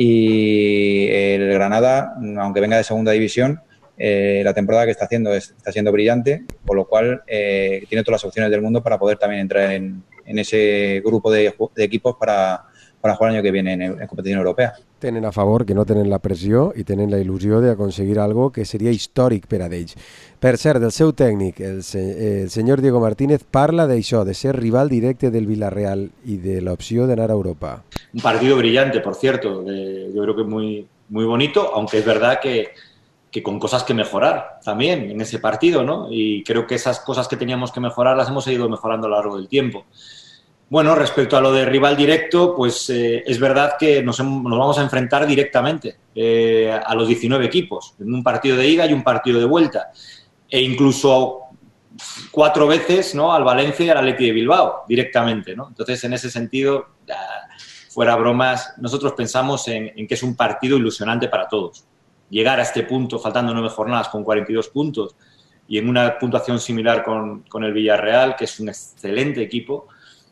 y el Granada, aunque venga de segunda división, eh, la temporada que está haciendo es, está siendo brillante, por lo cual eh, tiene todas las opciones del mundo para poder también entrar en, en ese grupo de, de equipos para, para jugar el año que viene en, en competición europea. Tenen a favor que no tenen la pressió i tenen la il·lusió d'aconseguir algo que seria històric per a ells. Per cert, el seu tècnic, el, se el senyor Diego Martínez, parla d'això, de ser rival directe del Villarreal y de la opció d'anar a Europa. Un partido brillante, por cierto, eh, yo creo que muy, muy bonito, aunque es verdad que, que con cosas que mejorar también en ese partido, ¿no? Y creo que esas cosas que teníamos que mejorar las hemos ido mejorando a lo largo del tiempo. Bueno, respecto a lo de rival directo, pues eh, es verdad que nos, nos vamos a enfrentar directamente eh, a los diecinueve equipos, en un partido de ida y un partido de vuelta, e incluso cuatro veces, ¿no?, al Valencia y al Athletic de Bilbao, directamente, ¿no? Entonces, en ese sentido, fuera bromas, nosotros pensamos en, en que es un partido ilusionante para todos. Llegar a este punto, faltando nueve jornadas, con cuarenta y dos puntos, y en una puntuación similar con, con el Villarreal, que es un excelente equipo,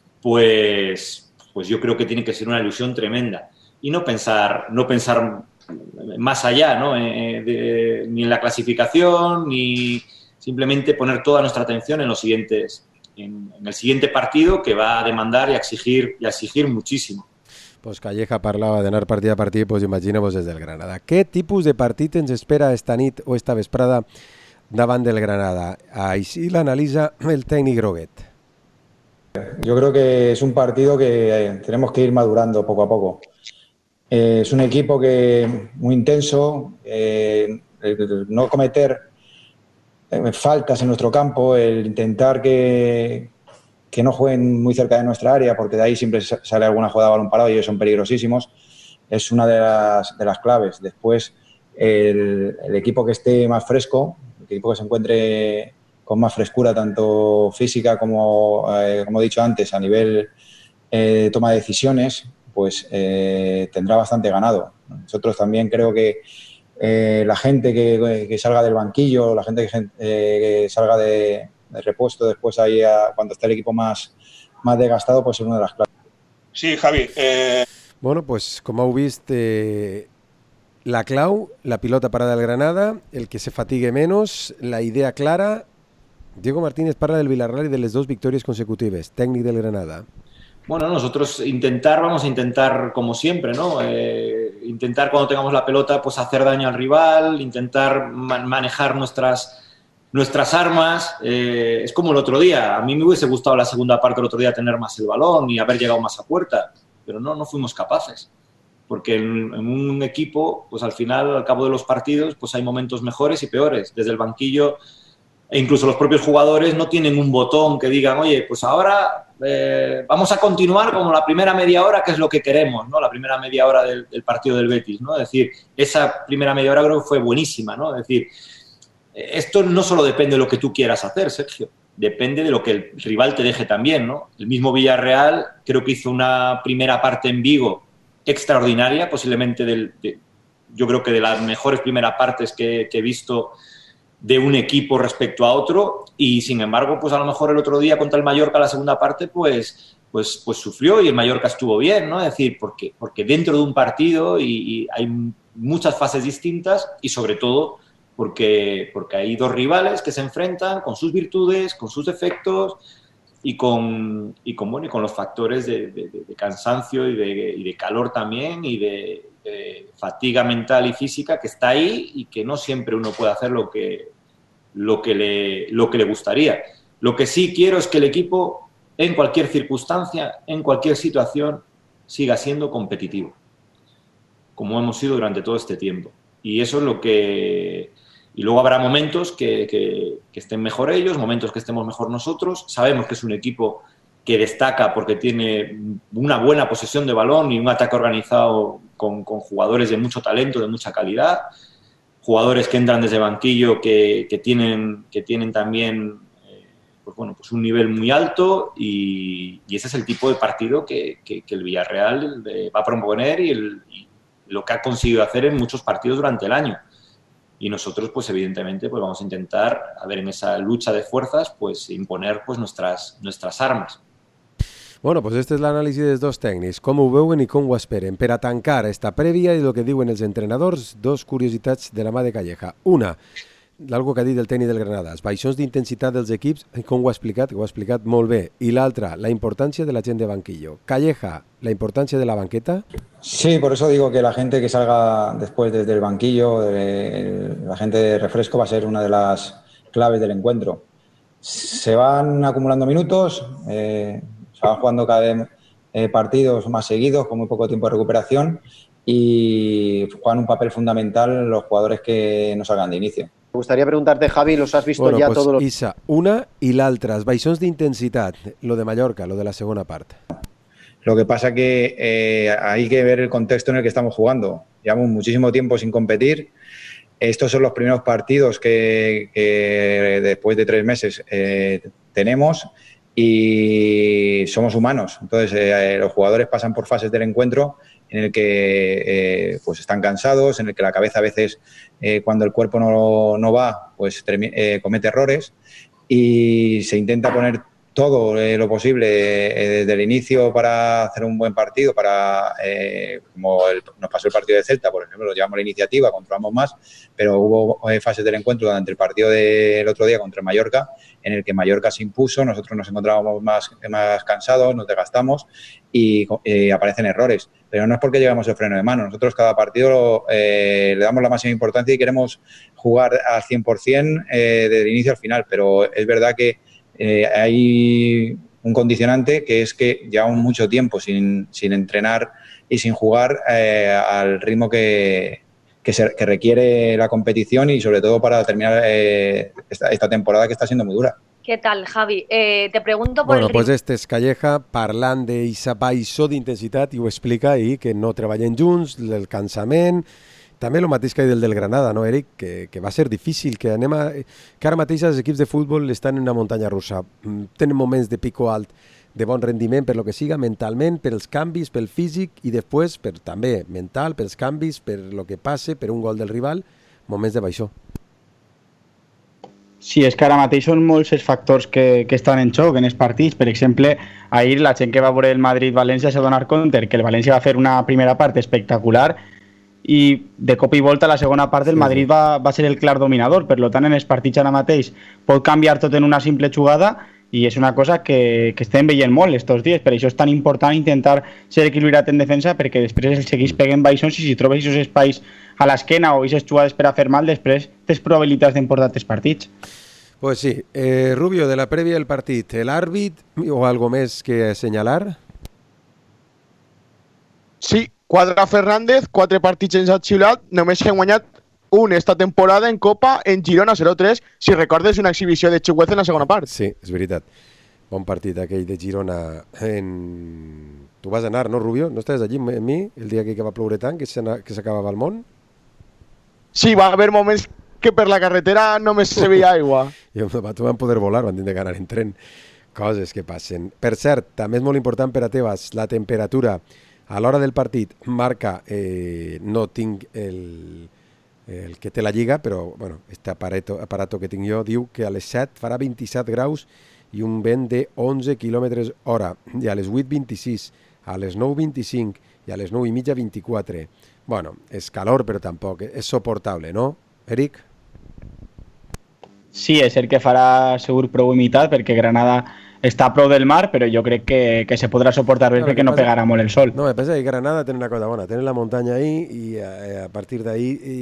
Pues, pues yo creo que tiene que ser una ilusión tremenda y no pensar, no pensar más allá, ¿no? Eh, de, ni en la clasificación, ni simplemente poner toda nuestra atención en los siguientes, en, en el siguiente partido, que va a demandar y a exigir, y a exigir muchísimo. Pues Calleja parlava d'anar partit a partit, pues imagina-vos des del Granada. Què tipus de partit ens espera esta nit o esta vesprada davant del Granada? Així l'analitza el tècnic Groguet. Yo creo que es un partido que tenemos que ir madurando poco a poco. Eh, es un equipo que muy intenso, eh, el no cometer faltas en nuestro campo, el intentar que, que no jueguen muy cerca de nuestra área, porque de ahí siempre sale alguna jugada de balón parado y ellos son peligrosísimos. Es una de las, de las claves. Después, el, el equipo que esté más fresco, el equipo que se encuentre con más frescura, tanto física como, eh, como he dicho antes, a nivel de eh, toma de decisiones, pues eh, tendrá bastante ganado. Nosotros también creo que eh, la gente que, que salga del banquillo, la gente que, eh, que salga de, de repuesto después ahí a, cuando esté el equipo más, más desgastado, pues es una de las claves. Sí, Javi. Eh... Bueno, pues com heu vist, eh, la clau, la pilota parada del Granada, el que se fatigue menos, la idea clara. Diego Martínez parla del Villarreal y de las dos victorias consecutivas, técnico del Granada. Bueno, nosotros intentar, vamos a intentar como siempre, ¿no? Eh, intentar cuando tengamos la pelota, pues hacer daño al rival, intentar man- manejar nuestras, nuestras armas. Eh, es como el otro día. A mí me hubiese gustado la segunda parte del otro día tener más el balón y haber llegado más a puerta, pero no, no fuimos capaces. Porque en, en un equipo, pues al final, al cabo de los partidos, pues hay momentos mejores y peores. Desde el banquillo, e incluso los propios jugadores no tienen un botón que digan, oye, pues ahora eh, vamos a continuar como la primera media hora, que es lo que queremos, ¿no? La primera media hora del, del partido del Betis, ¿no? Es decir, esa primera media hora creo que fue buenísima, ¿no? Es decir, esto no solo depende de lo que tú quieras hacer, Sergio, depende de lo que el rival te deje también, ¿no? El mismo Villarreal creo que hizo una primera parte en Vigo extraordinaria, posiblemente del, de, yo creo que de las mejores primeras partes que, que he visto de un equipo respecto a otro, y sin embargo, pues a lo mejor el otro día contra el Mallorca, la segunda parte, pues, pues, pues sufrió y el Mallorca estuvo bien, ¿no? Es decir, porque, porque dentro de un partido y, y hay muchas fases distintas y sobre todo porque, porque hay dos rivales que se enfrentan con sus virtudes, con sus defectos y con, y con, bueno, y con los factores de, de, de cansancio y de, y de calor también y de, de fatiga mental y física que está ahí y que no siempre uno puede hacer lo que, lo que, le, lo que le gustaría. Lo que sí quiero es que el equipo, en cualquier circunstancia, en cualquier situación, siga siendo competitivo, como hemos sido durante todo este tiempo. Y eso es lo que... Y luego habrá momentos que, que, que estén mejor ellos, momentos que estemos mejor nosotros. Sabemos que es un equipo que destaca porque tiene una buena posesión de balón y un ataque organizado con, con jugadores de mucho talento, de mucha calidad. Jugadores que entran desde banquillo que, que, tienen, que tienen también eh, pues bueno, pues un nivel muy alto y, y ese es el tipo de partido que, que, que el Villarreal va a proponer y, el, y lo que ha conseguido hacer en muchos partidos durante el año. Y nosotros, pues evidentemente, pues vamos a intentar, a ver, en esa lucha de fuerzas, pues imponer pues nuestras, nuestras armas. Bueno, pues este és l'anàlisi dels dos tècnics, com ho veuen i com ho esperen. Per a tancar esta prèvia i el que diuen els entrenadors, dos curiositats de la mà de Calleja. Una, l'algo que ha dit el tècnic del Granada, els baixons d'intensitat dels equips, com ho ha explicat, ho ha explicat molt bé. I l'altra, la importància de la gent de banquillo. Calleja, la importància de la banqueta. Sí, por eso digo que la gente que salga después desde el banquillo, de, la gente de refresco va a ser una de las claves del encuentro. Se van acumulando minutos, eh, se van jugando cada vez eh, partidos más seguidos con muy poco tiempo de recuperación y juegan un papel fundamental los jugadores que no salgan de inicio. Me gustaría preguntarte, Javi, los has visto bueno, ya pues, todos los... Isa, una i l'altra, els baixons d'intensitat, lo de Mallorca, lo de la segona part. Lo que pasa que eh, hay que ver el contexto en el que estamos jugando. Llevamos muchísimo tiempo sin competir. Estos son los primeros partidos que, que después de tres meses eh, tenemos y somos humanos. Entonces, eh, los jugadores pasan por fases del encuentro en el que eh, pues están cansados, en el que la cabeza a veces, eh, cuando el cuerpo no, no va, pues eh, comete errores y se intenta poner todo eh, lo posible eh, desde el inicio para hacer un buen partido, para eh, como el, nos pasó el partido de Celta, por ejemplo, llevamos la iniciativa, controlamos más, pero hubo eh, fases del encuentro durante el partido del otro día contra el Mallorca, en el que Mallorca se impuso, nosotros nos encontrábamos más, más cansados, nos desgastamos y eh, aparecen errores. Pero no es porque llevamos el freno de mano, nosotros cada partido eh, le damos la máxima importancia y queremos jugar al cien por ciento eh, desde el inicio al final, pero es verdad que Eh, hay un condicionante que es que llevamos mucho tiempo sin, sin entrenar y sin jugar eh, al ritmo que, que, se, que requiere la competición y sobre todo para terminar eh, esta, esta temporada que está siendo muy dura. ¿Qué tal, Javi? Eh, te pregunto por bueno, el... pues este és Calleja parlant d'aquesta baixó d'intensitat i ho explica ahir, que no treballen junts, el cansament, també el mateix que del del Granada, no, Eric? Que, que va ser difícil, que anem a... que ara mateix els equips de futbol estan en una muntanya russa, tenen moments de pico alt, de bon rendiment per lo que siga, mentalment, per els canvis, pel físic i després per també mental, pels canvis, per lo que passe, per un gol del rival, moments de baixó. Sí, és que ara mateix són molts els factors que, que estan en xoc en els partits. Per exemple, ahir la gent que va veure el Madrid-València s'ha donat compte que el València va fer una primera part espectacular i de cop i volta la segona part del Madrid va, va ser el clar dominador. Per tant, en els partits ara mateix pot canviar tot en una simple jugada i és una cosa que, que estem veient molt estos dies. Per això és tan important intentar ser equilibrat en defensa, perquè després els equips peguen baixons i si trobes aquests espais a l'esquena o aquestes jugades per a fer mal, després tens probabilitats d'emportar els partits. Pues sí. Eh, Rubio, de la prèvia del partit, l'àrbit o algo més que assenyalar? Sí, Quadra Fernández, quatre partits ens ha xiulat, només hem guanyat un esta temporada en Copa en Girona zero tres, si recordes una exhibició de Chihuahua en la segona part. Sí, és veritat. Bon partit aquell de Girona. En... Tu vas anar, no, Rubio? No estaves allí amb mi el dia que va ploure tant, que s'acabava el món? Sí, va haver moments que per la carretera només se veia aigua. I tu van poder volar, van tindre que anar en tren. Coses que passen. Per cert, també és molt important per a Tebas, la temperatura. A l'hora del partit marca, eh, no tinc el... el que té la Lliga, però bueno, este aparato, aparato que tinc jo diu que a les set farà vint-i-set graus i un vent de onze quilòmetres hora, i a les vuit vint-i-sis, a les nou vint-i-cinc i a les nou i mitja vint-i-quatre. Bueno, és calor, però tampoc és suportable, no, Eric? Sí, és cert que farà segur prou humitat perquè Granada està a prou del mar, però jo crec que, que se podrà suportar bé, no, perquè no passa, pegarà molt el sol. No, me pensa que Granada té una cosa bona, tenen la muntanya ahí i a, a partir d'ahí i...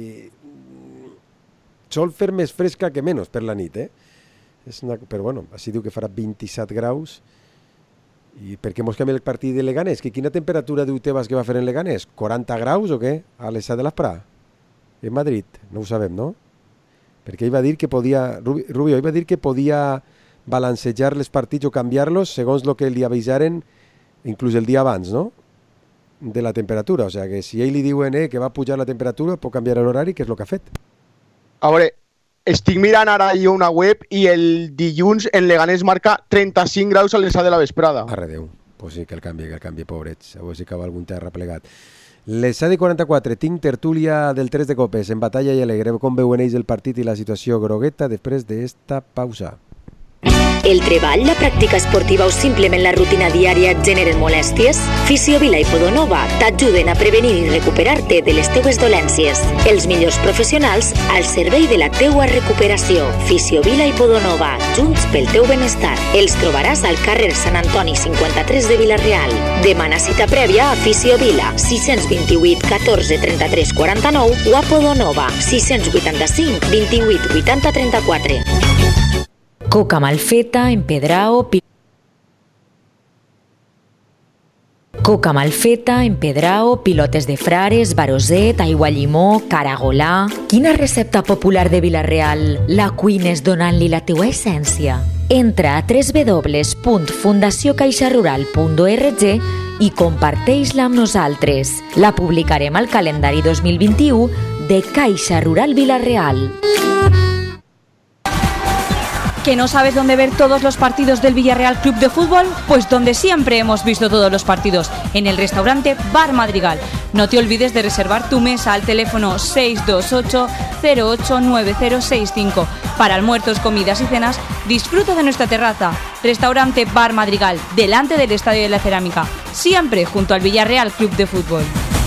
sol fer més fresca que menys per la nit, eh? És una... Però bueno, així diu que farà vint-i-set graus. I per què mos canvia el partit de Leganés? Que quina temperatura diu Tebas que va fer en Leganés? quaranta graus o què? A l'Estat de l'Esprà? En Madrid? No ho sabem, no? Perquè ell va dir que podia... Rubio, ell va dir que podia balancejar els partits o canviar-los segons el que li avisaren inclús el dia abans, no? De la temperatura. O sigui, que si ell li diuen eh, que va pujar la temperatura, pot canviar l'horari, que és el que ha fet. A veure, estic mirant ara jo una web i el dilluns en Leganés marca trenta-cinc graus a l'estat de la vesprada. Arre Déu. Pues sí, que el canvi, que el canvi, pobrets. A veure si acaba algun terra plegat. L'estat de quaranta-quatre, tinc tertúlia del tres de copes, en batalla i alegre. Com veuen ells el partit i la situació grogueta després d'esta pausa. El treball, la pràctica esportiva o simplement la rutina diària et generen molèsties? Fisiovila i Podonova t'ajuden a prevenir i recuperar-te de les teues dolències. Els millors professionals al servei de la teua recuperació. Fisiovila i Podonova, junts pel teu benestar. Els trobaràs al carrer Sant Antoni cinquanta-tres de Vila-real. Demana cita prèvia a Fisiovila, sis dos vuit, catorze, trenta-tres, quaranta-nou o a Podonova, sis vuitanta-cinc, vint-i-vuit, vuitanta, trenta-quatre. Coca malfeta, empedrao, pi... Coca malfeta, empedrao, pilotes de frares, baroset, aigua llimó, caragolà... Quina recepta popular de Vila-real la cuines donant-li la teua essència? Entra a w w w punt fundació caixa rural punt org i comparteix-la amb nosaltres. La publicarem al calendari dos mil vint-i-u de Caixa Rural Vila-real. ¿Que no sabes dónde ver todos los partidos del Villarreal Club de Fútbol? Pues donde siempre hemos visto todos los partidos, en el restaurante Bar Madrigal. No te olvides de reservar tu mesa al teléfono seis dos ocho, cero ocho nueve cero seis cinco. Para almuerzos, comidas y cenas, disfruta de nuestra terraza. Restaurante Bar Madrigal, delante del Estadio de la Cerámica. Siempre junto al Villarreal Club de Fútbol.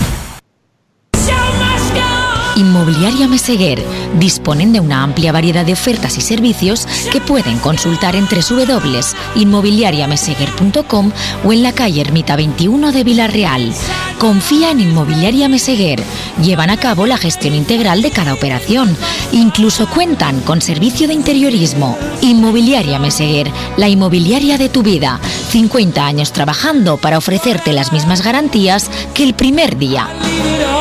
Inmobiliaria Meseguer disponen de una amplia variedad de ofertas y servicios que pueden consultar en w w w punto inmobiliaria meseguer punto com o en la calle Ermita veintiuno de Vila-real. Confía en Inmobiliaria Meseguer. Llevan a cabo la gestión integral de cada operación. Incluso cuentan con servicio de interiorismo. Inmobiliaria Meseguer, la inmobiliaria de tu vida. cincuenta años trabajando para ofrecerte las mismas garantías que el primer día.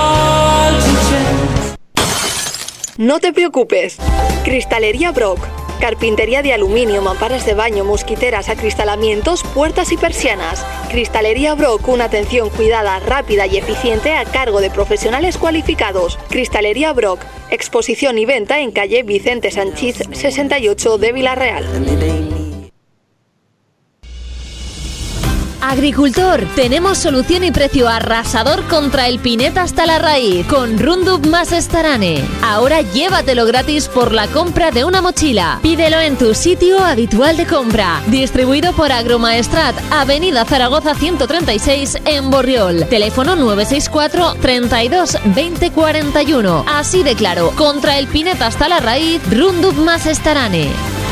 No te preocupes. Cristalería Brock. Carpintería de aluminio, mamparas de baño, mosquiteras, acristalamientos, puertas y persianas. Cristalería Brock, una atención cuidada, rápida y eficiente a cargo de profesionales cualificados. Cristalería Brock, exposición y venta en calle Vicente Sanchís sesenta y ocho de Villarreal. Agricultor, tenemos solución y precio arrasador contra el pineta hasta la raíz con Roundup más Starane. Ahora llévatelo gratis por la compra de una mochila. Pídelo en tu sitio habitual de compra. Distribuido por Agromaestrat, Avenida Zaragoza ciento treinta y seis en Borriol. Teléfono nueve seis cuatro, treinta y dos, veinte cuarenta y uno. Así de claro, contra el pineta hasta la raíz, Roundup más Starane.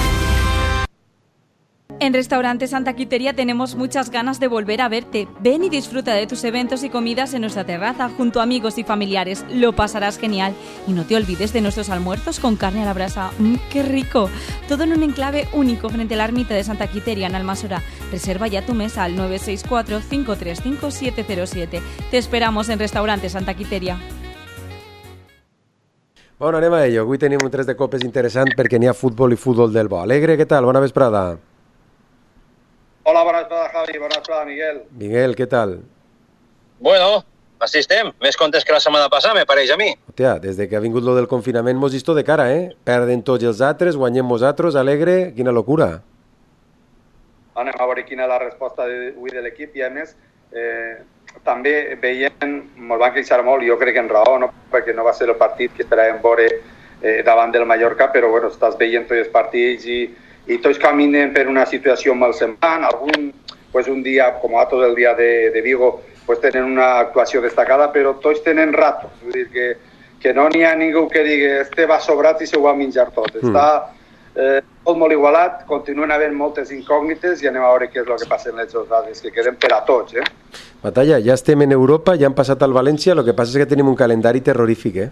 En Restaurante Santa Quiteria tenemos muchas ganas de volver a verte. Ven y disfruta de tus eventos y comidas en nuestra terraza junto a amigos y familiares. Lo pasarás genial. Y no te olvides de nuestros almuerzos con carne a la brasa. ¡Mmm, qué rico! Todo en un enclave único frente a la ermita de Santa Quiteria en Almasora. Reserva ya tu mesa al nueve seis cuatro, cinco tres cinco, siete cero siete. Te esperamos en Restaurante Santa Quiteria. Bueno, anem a ello. Avui tenim un tres de copes interessant perquè n'hi ha futbol i futbol del bo. Alegre, què tal? Bona vesprada. Hola, bona vesprada, Javi. Bona vesprada, Miguel. Miguel, què tal? Bueno, així estem. Més contes que la setmana passada, me pareix a mi. Hòstia, des de que ha vingut lo del confinament mos visto de cara, eh? Perden tots els altres, guanyem nosaltres, alegre, quina locura. Anem a veure quina és la resposta d'avui de l'equip i, a més, eh, també veient, me'l van queixar molt, jo crec que en raó, no? Perquè no va ser el partit que esperàvem veure eh, davant del Mallorca, però bueno, estàs veient tots els partits i i tots caminen per una situació molt semblant, algun, pues un dia, com a tot el dia de, de Vigo, pues tenen una actuació destacada, però tots tenen ratos, és dir, que, que no n'hi ha ningú que digui este va sobrat i se ho va menjar tot. Mm. Està eh, tot molt igualat, continuen havent moltes incògnites i anem a veure què és el que passa en les jornades, que queden per a tots. Eh? Batalla, ja estem en Europa, ja han passat al València, el que passa és que tenim un calendari terrorífic, eh?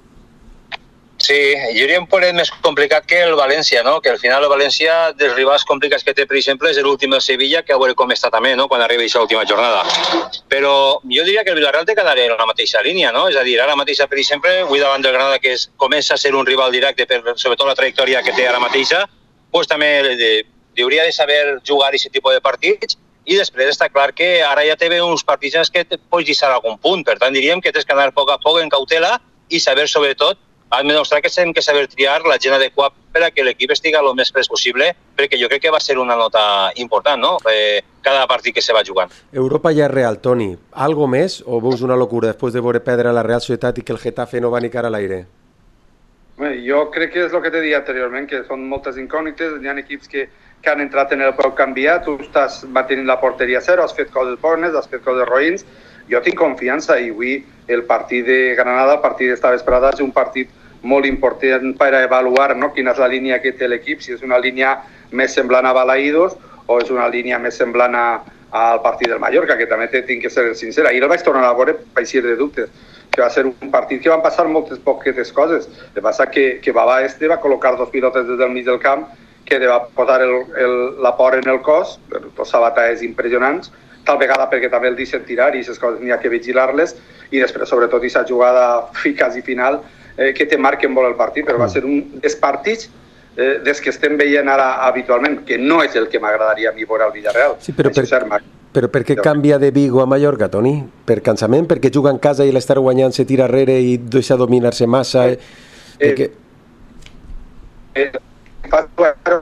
Sí, jo diria un poc més complicat que el València, no? Que al final el València, dels rivals complicats que té, per exemple, és l'últim del Sevilla, que a veure com està també, no? Quan arribi aquesta última jornada. Però jo diria que el Villarreal té que anar en la mateixa línia, no? És a dir, ara mateixa, per exemple, avui davant del Granada, que és, comença a ser un rival directe, per, sobretot la trajectòria que té ara mateixa, doncs també de, hauria de saber jugar aquest tipus de partits i després està clar que ara ja té uns partits en què pots deixar algun punt. Per tant, diríem que tens que anar a poc a poc en cautela i saber, sobretot, ha de demostrar que hem que saber triar la gent adequada per a que l'equip estigui el més fresc possible, perquè jo crec que va ser una nota important, no? Eh, cada partit que se va jugant. Europa ja és real, Toni. Algo més o veus una locura després de veure perdre la Real Societat i que el Getafe no va ni cara a l'aire? Bé, jo crec que és el que t'he dit anteriorment, que són moltes incògnites, hi ha equips que, que han entrat en el peu canviat, tu estàs mantenint la porteria a zero, has fet coses bones, has fet coses roïns, jo tinc confiança i avui el partit de Granada, el partit d'esta vesprada, és un partit molt important per avaluar, no? Quina és la línia que té l'equip, si és una línia més semblant a Balaïdos o és una línia més semblant a, al partit del Mallorca, que també tinc que ser sincera. Ahir el vaig tornar a veure per eixir de dubtes, que va ser un partit que van passar moltes poquetes coses. El que passa que, que Baba este va col·locar dos pilotes des del mig del camp que li va posar el, el, la por en el cos, dos sabatades impressionants, tal vegada perquè també el deixen tirar i aquestes coses n'hi ha que vigilar-les, i després, sobretot, aquesta jugada quasi final, Eh, que te marquen molt el partit, però va ser un dels partits eh, des que estem veient ara habitualment, que no és el que m'agradaria a mi veure al Villarreal. Sí, però, per, però per què canvia de Vigo a Mallorca, Toni? Per cansament? Perquè juga en casa i l'estar guanyant se tira arrere i deixa dominar-se massa? Eh, eh, perquè... eh, eh,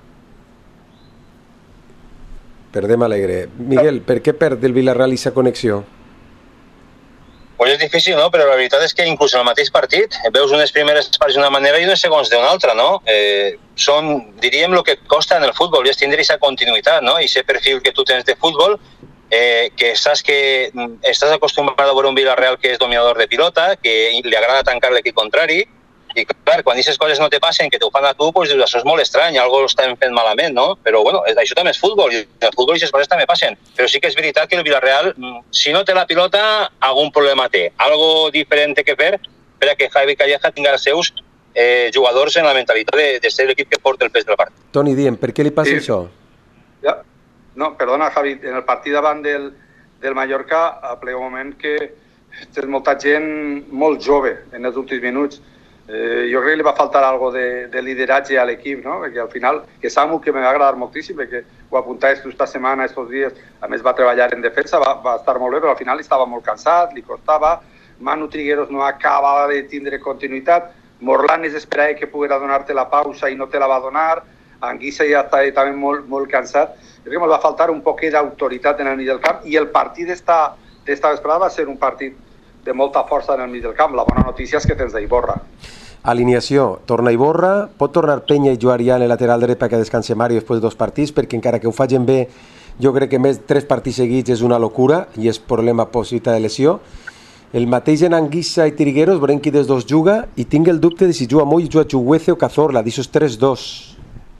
Perdem alegre. Miguel, per què perd el Villarreal aquesta connexió? Pues és difícil, no? Però la veritat és que inclús en el mateix partit veus unes primeres parts d'una manera i unes segons d'una altra, no? Eh, són, diríem, el que costa en el futbol, és tindre aquesta continuïtat, no? I aquest perfil que tu tens de futbol, eh, que saps que estàs acostumbrat a veure un Villarreal que és dominador de pilota, que li agrada tancar l'equip contrari, i clar, quan aquestes coses no te passen, que te ho fan a tu, doncs dius, això és molt estrany, algo estem fent malament, no? Però bueno, això també és futbol, i el futbol aquestes coses també passen. Però sí que és veritat que el Villarreal, si no té la pilota, algun problema té. Algo diferent té que fer per a que Javi Calleja tingui els seus eh, jugadors en la mentalitat de, de ser l'equip que porta el pes del partit. Toni, diem, per què li passa sí. això? Ja. No, perdona, Javi, en el partit davant del, del Mallorca, a ple un moment que és molta gent molt jove en els últims minuts. Eh, jo crec que li va faltar algo de, de lideratge a l'equip, no? Perquè al final, que Samu, que me va agradar moltíssim, perquè ho apuntaves tu esta setmana, estos dies, a més va treballar en defensa, va, va estar molt bé, però al final estava molt cansat, li costava, Manu Trigueros no acabava de tindre continuïtat, Morlanes esperava que poguera donar-te la pausa i no te la va donar, Anguissa ja estava també molt, molt cansat. Jo crec que ens va faltar un poc d'autoritat en el mig del camp i el partit d'esta vesprada va ser un partit de molta força en el mig del camp. La bona notícia és que tens d'Iborra. Alineació, torna Iborra, pot tornar Penya i jugar ja en el lateral dret perquè descanse Mario després de dos partits, perquè encara que ho facin bé, jo crec que més tres partits seguits és una locura i és problema possibilitat de lesió. El mateix en Anguissa i Trigueros, veurem qui dels dos juga, i tinc el dubte de si juga Moy, juga Chuguece o Cazorla, d'aixòs tres dos.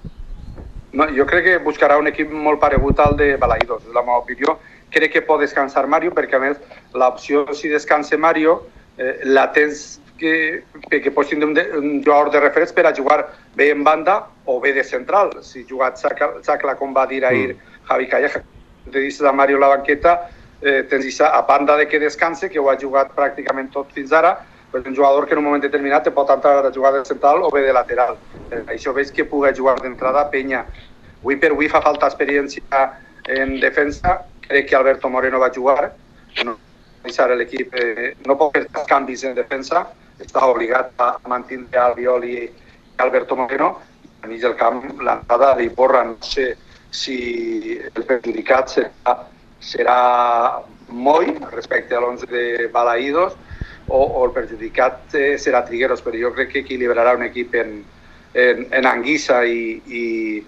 No, jo crec que buscarà un equip molt paregut al de Balaidos, és la meva opinió. Crec que pot descansar Mario, perquè a més l'opció si descansa Mario eh, la tens que, que pots tindre un, de, un jugador de referents per a jugar bé en banda o bé de central. Si jugat Sacla, com va dir ahir mm. Javi Calleja, te dices a Mario la banqueta, eh, tens a banda de que descanse, que ho ha jugat pràcticament tot fins ara, però és un jugador que en un moment determinat te pot entrar a jugar de central o bé de lateral. Eh, això veig que pugui jugar d'entrada Penya. Avui per avui fa falta experiència en defensa. Crec que Alberto Moreno va jugar, no deixar l'equip, eh, no pot fer canvis en defensa, està obligat a mantenir Albiol i Alberto Moreno. A mig del camp, l'entrada d'Iborra, no sé si el perjudicat serà, serà Moy respecte a l'onze de Balaidos o, o el perjudicat eh, serà Trigueros, però jo crec que equilibrarà un equip en, en, en Anguissa i, i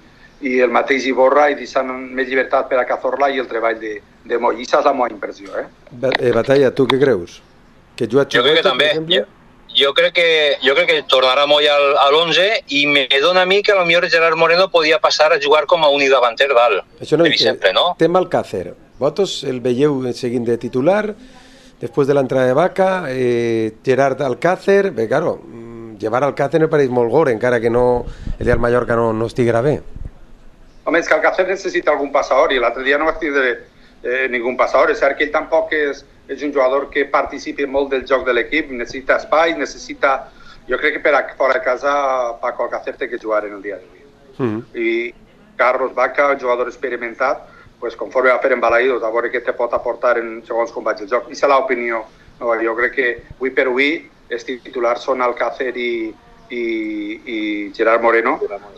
i el mateix Iborra i deixant més llibertat per a Cazorla i el treball de, de Moy. Aquesta és la meva impressió. Eh? Eh, Batalla, tu què creus? Que juga jo crec que també. Jo, jo, crec que, jo crec que tornarà Moy al, a l'onze i me dona a mi que a lo millor Gerard Moreno podia passar a jugar com a únic davanter dalt. Això no per exemple, no? Tema Alcácer. Vosaltres el veieu seguint de titular, després de l'entrada de Vaca, eh, Gerard Alcácer, bé, claro, llevar Alcácer me pareix molt gore, encara que no, el del Mallorca no, no estiguera bé. Home, és que Alcácer necessita algun passador i l'altre dia no va tindre eh, ningú passador. És cert que ell tampoc és, és un jugador que participi molt del joc de l'equip, necessita espai, necessita... Jo crec que per a fora de casa Paco Alcácer té que jugar en el dia d'avui. Mm. I Carlos Vaca, un jugador experimentat, pues, conforme va fer en Balaidos, a veure què te pot aportar en segons com vaig el joc. I és l'opinió. No, jo crec que avui per avui els titulars són Alcácer i, i, i Gerard Moreno.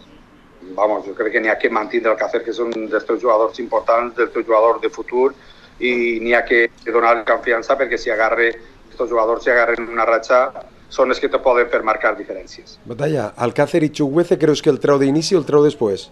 Vamos, jo crec que n'hi ha que mantenir Alcácer, que és un dels teus jugadors importants, del teu jugador de futur, i n'hi ha que donar confiança perquè si agarre, aquests jugadors si agarren una ratxa, són els que te poden fer marcar diferències. Batalla, Alcácer i Chuguece creus que el treu d'inici o el treu després?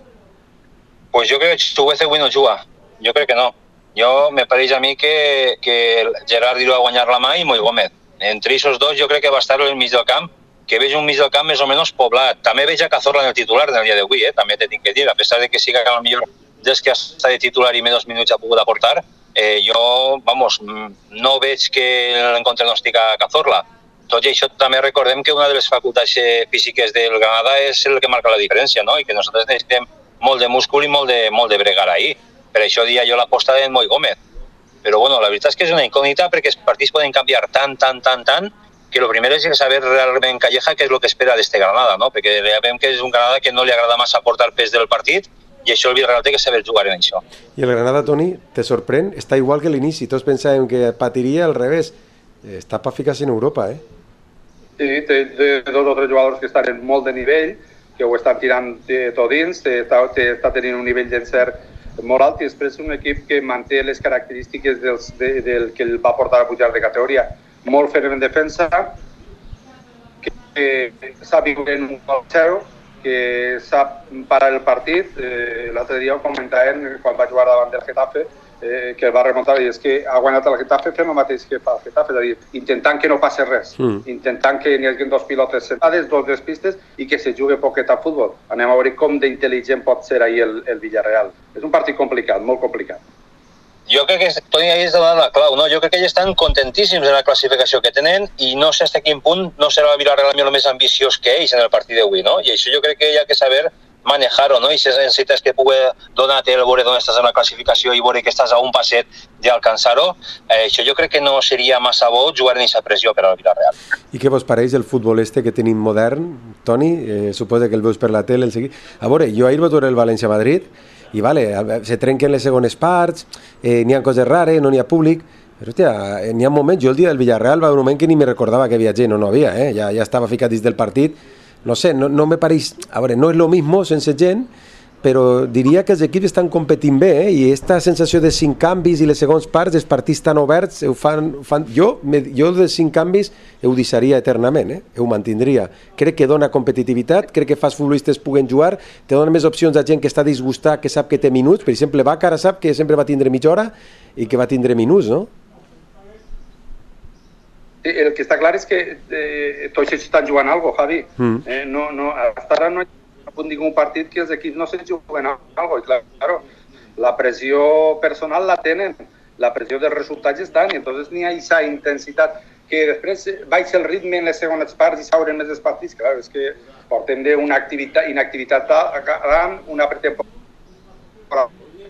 Pues jo crec que Chuguece avui no juga, jo crec que no. Jo me pareix a mi que, que Gerard li va guanyar la mà i Moy Gómez. Entre aquests dos jo crec que va estar al mig del camp, que veig un mig del camp més o menys poblat. També veig a Cazorla en el titular del dia d'avui, eh? També t'he de dir, a pesar de que siga a lo millor des que està de titular i menys minuts ha pogut aportar, eh, jo, vamos, no veig que l'encontre no estic a Cazorla. Tot i això també recordem que una de les facultats físiques del Granada és el que marca la diferència, no? I que nosaltres necessitem molt de múscul i molt de, molt de bregar ahí. Per això dia jo l'aposta d'en Moy Gómez. Però bueno, la veritat és que és una incògnita perquè els partits poden canviar tant, tant, tant, tant, que lo primero es saber realment Calleja què és el que espera d'este Granada, no? Perquè ja veiem que és un Granada que no li agrada massa aportar pes del partit i això el Villarreal té que saber jugar en això. I el Granada, Toni, te sorprèn? Està igual que l'inici. Tots pensàvem que patiria al revés. Està per ficar-se en Europa, eh? Sí, té, té dos o tres jugadors que estan en molt de nivell, que ho estan tirant tot dins, està, està tenint un nivell d'encert molt alt i després un equip que manté les característiques dels, de, del que el va portar a pujar de categoria. Molt ferm en defensa, que, que sap viure en un gol zero, que sap parar el partit. Eh, L'altre dia ho comentaven quan va jugar davant del Getafe, eh, que el va remuntar i és que ha guanyat el Getafe fent el mateix que fa el Getafe, és a dir, intentant que no passi res, mm. intentant que n'hi hagi dos pilotes sentades, dos despistes i que se jugui poquet a futbol. Anem a veure com d'intel·ligent pot ser ahir el, el Villarreal. És un partit complicat, molt complicat. Jo crec que Toni ahir està donant la clau, no? Jo crec que ells estan contentíssims de la classificació que tenen i no sé fins a quin punt no serà el Villarreal el més ambiciós que ells en el partit d'avui, no? I això jo crec que hi ha que saber manejar-ho, no? I si necessites que pugui donar-te el veure d'on estàs en la classificació i veure que estàs a un passet d'alcançar-ho, eh, això jo crec que no seria massa bo jugar en aquesta pressió per al Villarreal. I què vos pareix el futbol este que tenim modern, Toni? Eh, suposa que el veus per la tele, el segui... A veure, jo ahir vaig veure el València-Madrid i vale, se trenquen les segones parts, eh, n'hi ha coses rares, no n'hi ha públic, però hòstia, n'hi ha moments, jo el dia del Villarreal va haver un moment que ni me recordava que havia gent, no, no havia, eh? ja, ja estava ficat dins del partit. No sé, no, no me pareix... A veure, no és lo mismo sense gent, però diria que els equips estan competint bé, eh? I aquesta sensació de cinc canvis i les segons parts, els partits tan oberts, ho fan, ho fan... Jo, me, jo de cinc canvis ho deixaria eternament, eh? Ho mantindria. Crec que dona competitivitat, crec que fa futbolistes puguen jugar, te dona més opcions a gent que està disgustat, que sap que té minuts. Per exemple, Vaca ara sap que sempre va tindre mitja hora i que va tindre minuts, no? El que està clar és que eh, tots ells estan jugant alguna cosa, Javi. Mm. Eh, no, no, hasta ara no hi ha punt ningú partit que els equips no se juguen alguna cosa. I claro, la pressió personal la tenen, la pressió dels resultats estan, i entonces n'hi ha aquesta intensitat que després baixa el ritme en les segones parts i s'obren més els partits. Clar, és que portem d'una activitat, inactivitat gran, una pretemporada.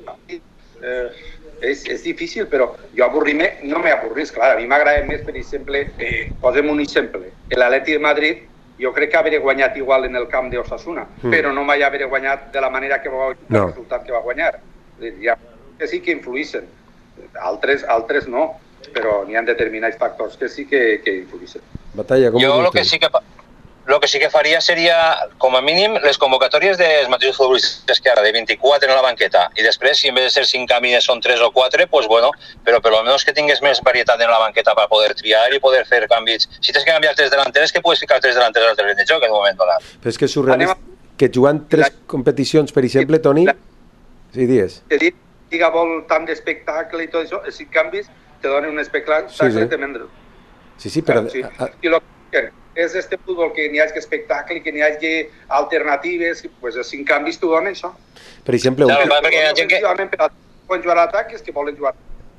Eh, És, és difícil, però jo avorrir-me no m'avorrís, clar, a mi m'agrada més, per exemple, eh, posem un exemple, l'Atleti de Madrid, jo crec que haver guanyat igual en el camp d'Osasuna, mm. però no mai haver guanyat de la manera que va guanyar, no. El resultat que va guanyar. Ja, que sí que influïssin, altres, altres no, però n'hi ha determinats factors que sí que, que influïssin. Batalla, com jo el que sí que... Lo que sí que faria seria, com a mínim, les convocatòries dels mateixos futbolistes que ara, de vint-i-quatre en la banqueta, i després, si en vez de ser cinc canvis són tres o quatre, pues bueno, però per almenys que tingués més varietat en la banqueta per poder triar i poder fer canvis. Si tens que canviar tres delanteres, que puedes ficar tres delanteres al terreny de joc en un moment donat. Però és que és surrealista que jugant tres competicions, per exemple, Toni... Sí, dies. Que diga vol tant d'espectacle i tot això, els cinc canvis te donen un espectacle sí, sí. tremendo. Sí, sí, però... Sí. I lo que és este futbol que n'hi hagi espectacle, que n'hi hagi alternatives, pues els cinc canvis t'ho donen això. Per exemple... Claro, un... perquè hi ha gent que... Poden jugar a l'atac, és que volen jugar.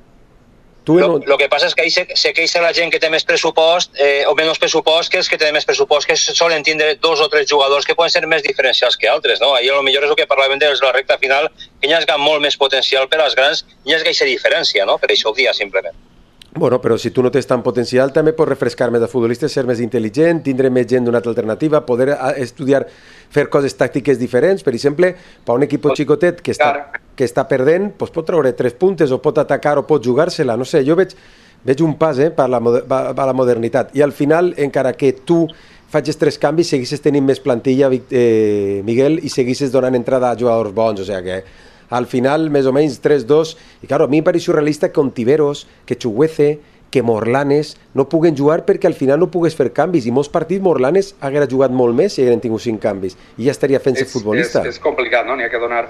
Lo, lo que passa és que ahí se, se queixa la gent que té més pressupost eh, o menys pressupost que els que tenen més pressupost, que solen tindre dos o tres jugadors que poden ser més diferencials que altres, no? Ahí a lo millor és el que parlàvem de la recta final, que hi ha molt més potencial per als grans, hi ha aquesta diferència, no? Per això ho dia, simplement. Bueno, però si tu no tens tant potencial, també pots refrescar més de futbolistes, ser més intel·ligent, tindre més gent d'una altra alternativa, poder estudiar, fer coses tàctiques diferents. Per exemple, per un equip xicotet que està, que està perdent, doncs pot treure tres puntes o pot atacar o pot jugar-se-la. No sé, jo veig, veig un pas eh, per, la, per la modernitat. I al final, encara que tu facis tres canvis, seguisses tenint més plantilla, eh, Miguel, i seguisses donant entrada a jugadors bons. O sigui que... al final, més o menys, tres dos, i claro, a mi em pareix surrealista que Ontiveros, que Chuguece, que Morlanes no puguen jugar perquè al final no pugues fer canvis, i molts partits Morlanes haguera jugat molt més si hagueren tingut cinc canvis, i ja estaria fent-se futbolista. És, és complicat, no? N'hi ha que donar...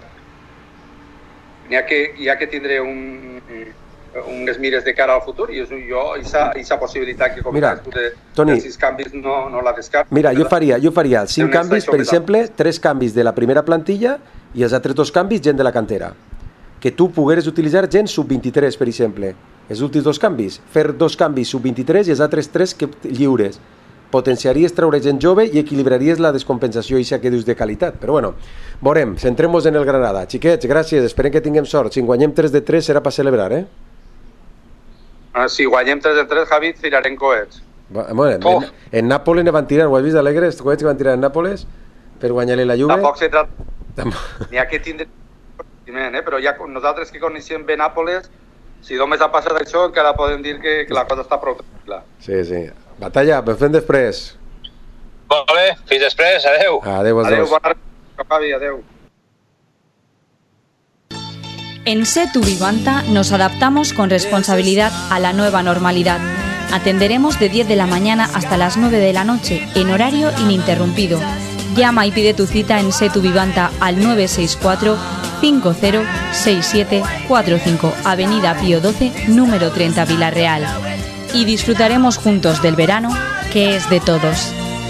N'hi ha que, hi ha que tindre un, unes mires de cara al futur, i jo, aquesta possibilitat que comentes de, Toni, de sis canvis no, no la descarto. Mira, jo faria, jo faria cinc canvis, per exemple, tres canvis de la primera plantilla i els altres dos canvis, gent de la cantera. Que tu pogueres utilitzar gent sub vint-i-tres, per exemple. Els últims dos canvis. Fer dos canvis sub vint-i-tres i els altres tres que lliures. Potenciaries treure gent jove i equilibraries la descompensació ixa que dius de qualitat. Però bueno, veurem, centrem-nos en el Granada. Xiquets, gràcies, esperem que tinguem sort. Si guanyem tres de tres serà per celebrar, eh? Ah, si guanyem tres de tres, Javi, tirarem coets. Bueno, oh. en, en Nàpoles ne van tirar, ho has vist alegre, els coets que van tirar en Nàpoles per guanyar-li la Juve? Tampoc se trata... N'hi ha que tindre... Eh? Però ja nosaltres que coneixem bé Nàpoles, si només ha passat això, encara podem dir que, que la cosa està prou tranquil·la. Sí, sí. Batalla, ens fem després. Molt bé, fins després, adeu. Adeu, adeu, bona Javi, adeu. En Setu Vivanta nos adaptamos con responsabilidad a la nueva normalidad. Atenderemos de diez de la mañana hasta las nueve de la noche, en horario ininterrumpido. Llama y pide tu cita en Setu Vivanta al nueve seis cuatro, cinco cero, seis siete cuatro cinco, Avenida Pío doce, número treinta, Villarreal. Y disfrutaremos juntos del verano, que es de todos.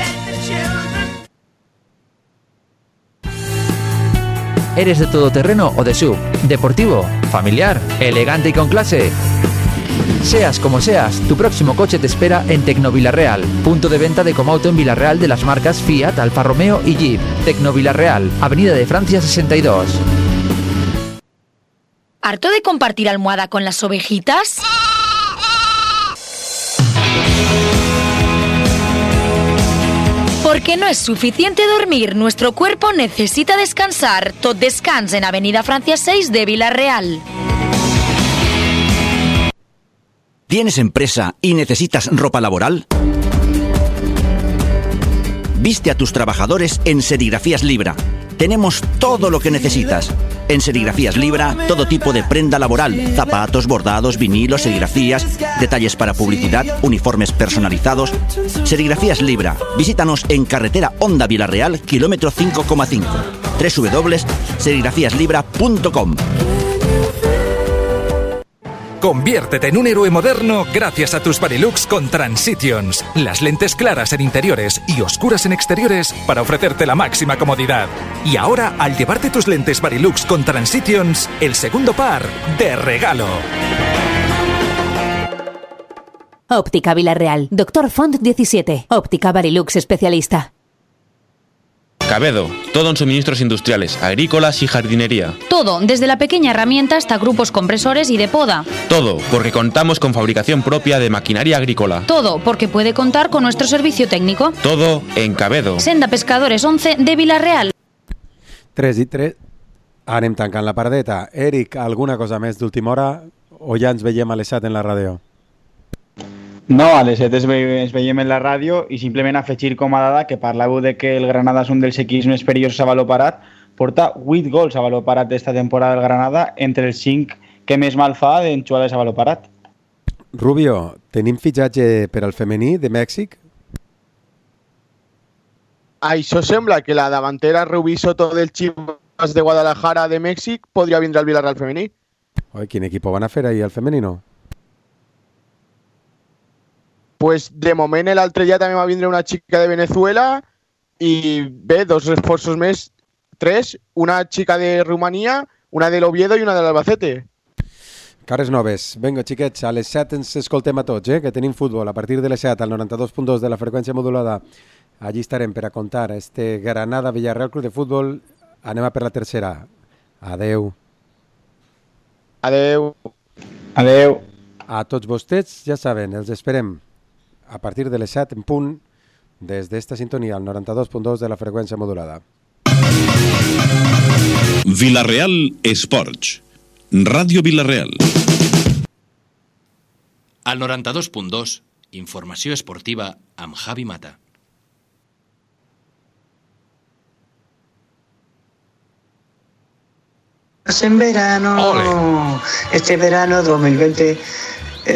¿Eres de todoterreno o de S U V? ¿Deportivo? ¿Familiar? ¿Elegante y con clase? Seas como seas, tu próximo coche te espera en Tecnovilarreal, punto de venta de Comauto en Villarreal de las marcas Fiat, Alfa Romeo y Jeep. Tecnovilarreal, Avenida de Francia sesenta y dos. ¿Harto de compartir almohada con las ovejitas? Porque no es suficiente dormir, nuestro cuerpo necesita descansar. Tot Descans en Avenida Francia seis de Villarreal. ¿Tienes empresa y necesitas ropa laboral? Viste a tus trabajadores en Serigrafías Libra. Tenemos todo lo que necesitas. En Serigrafías Libra, todo tipo de prenda laboral, zapatos, bordados, vinilos, serigrafías, detalles para publicidad, uniformes personalizados. Serigrafías Libra. Visítanos en carretera Honda Villarreal, kilómetro cinco coma cinco. doble u doble u doble u punto serigrafías libra punto com. Conviértete en un héroe moderno gracias a tus Varilux con Transitions. Las lentes claras en interiores y oscuras en exteriores para ofrecerte la máxima comodidad. Y ahora, al llevarte tus lentes Varilux con Transitions, el segundo par de regalo. Óptica Villarreal. Doctor Font diecisiete. Óptica Varilux especialista. Cabedo, todo en suministros industriales, agrícolas y jardinería. Todo, desde la pequeña herramienta hasta grupos compresores y de poda. Todo, porque contamos con fabricación propia de maquinaria agrícola. Todo, porque puede contar con nuestro servicio técnico. Todo en Cabedo. Senda Pescadores once de Villarreal. tres i tres. Anem tancant la paradeta. Eric, alguna cosa més d'última hora o ja ens veiem a les set en la ràdio? No, a les set es, ve, es veiem en la ràdio i simplement afegir com a dada que parlàveu de que el Granada és un dels equips més perillosos a valor parat, porta vuit gols a valor parat d'esta temporada del Granada, entre els cinc que més mal fa en jugades a valor parat. Rubio, tenim fitxatge per al femení de Mèxic? Això sembla que la davantera Rubí Soto del Chivas de Guadalajara de Mèxic podria vindre al Villarreal femení. Oi, quin equip van a fer ahir al femenino? Pues de moment l'altre dia també va vindre una xica de Venezuela i bé, dos reforços més, tres, una xica de Romania, una de l'Oviedo i una de l'Albacete. Cares noves. Vinga, xiquets, a les set ens escoltem a tots, eh? Que tenim futbol. A partir de les set, al noranta-dos punt dos de la freqüència modulada, allí estarem per a contar este Granada-Villarreal Club de Futbol. Anem a per la tercera. Adeu. Adeu. Adeu. A tots vostès, ja saben, els esperem a partir de les set en punt des d'esta sintonia al noranta-dos punt dos de la freqüència modulada. Villarreal Esports. Ràdio Villarreal. Al noranta-dos punt dos, informació esportiva amb Javi Mata. En verano, Ole. Este verano dos mil veinte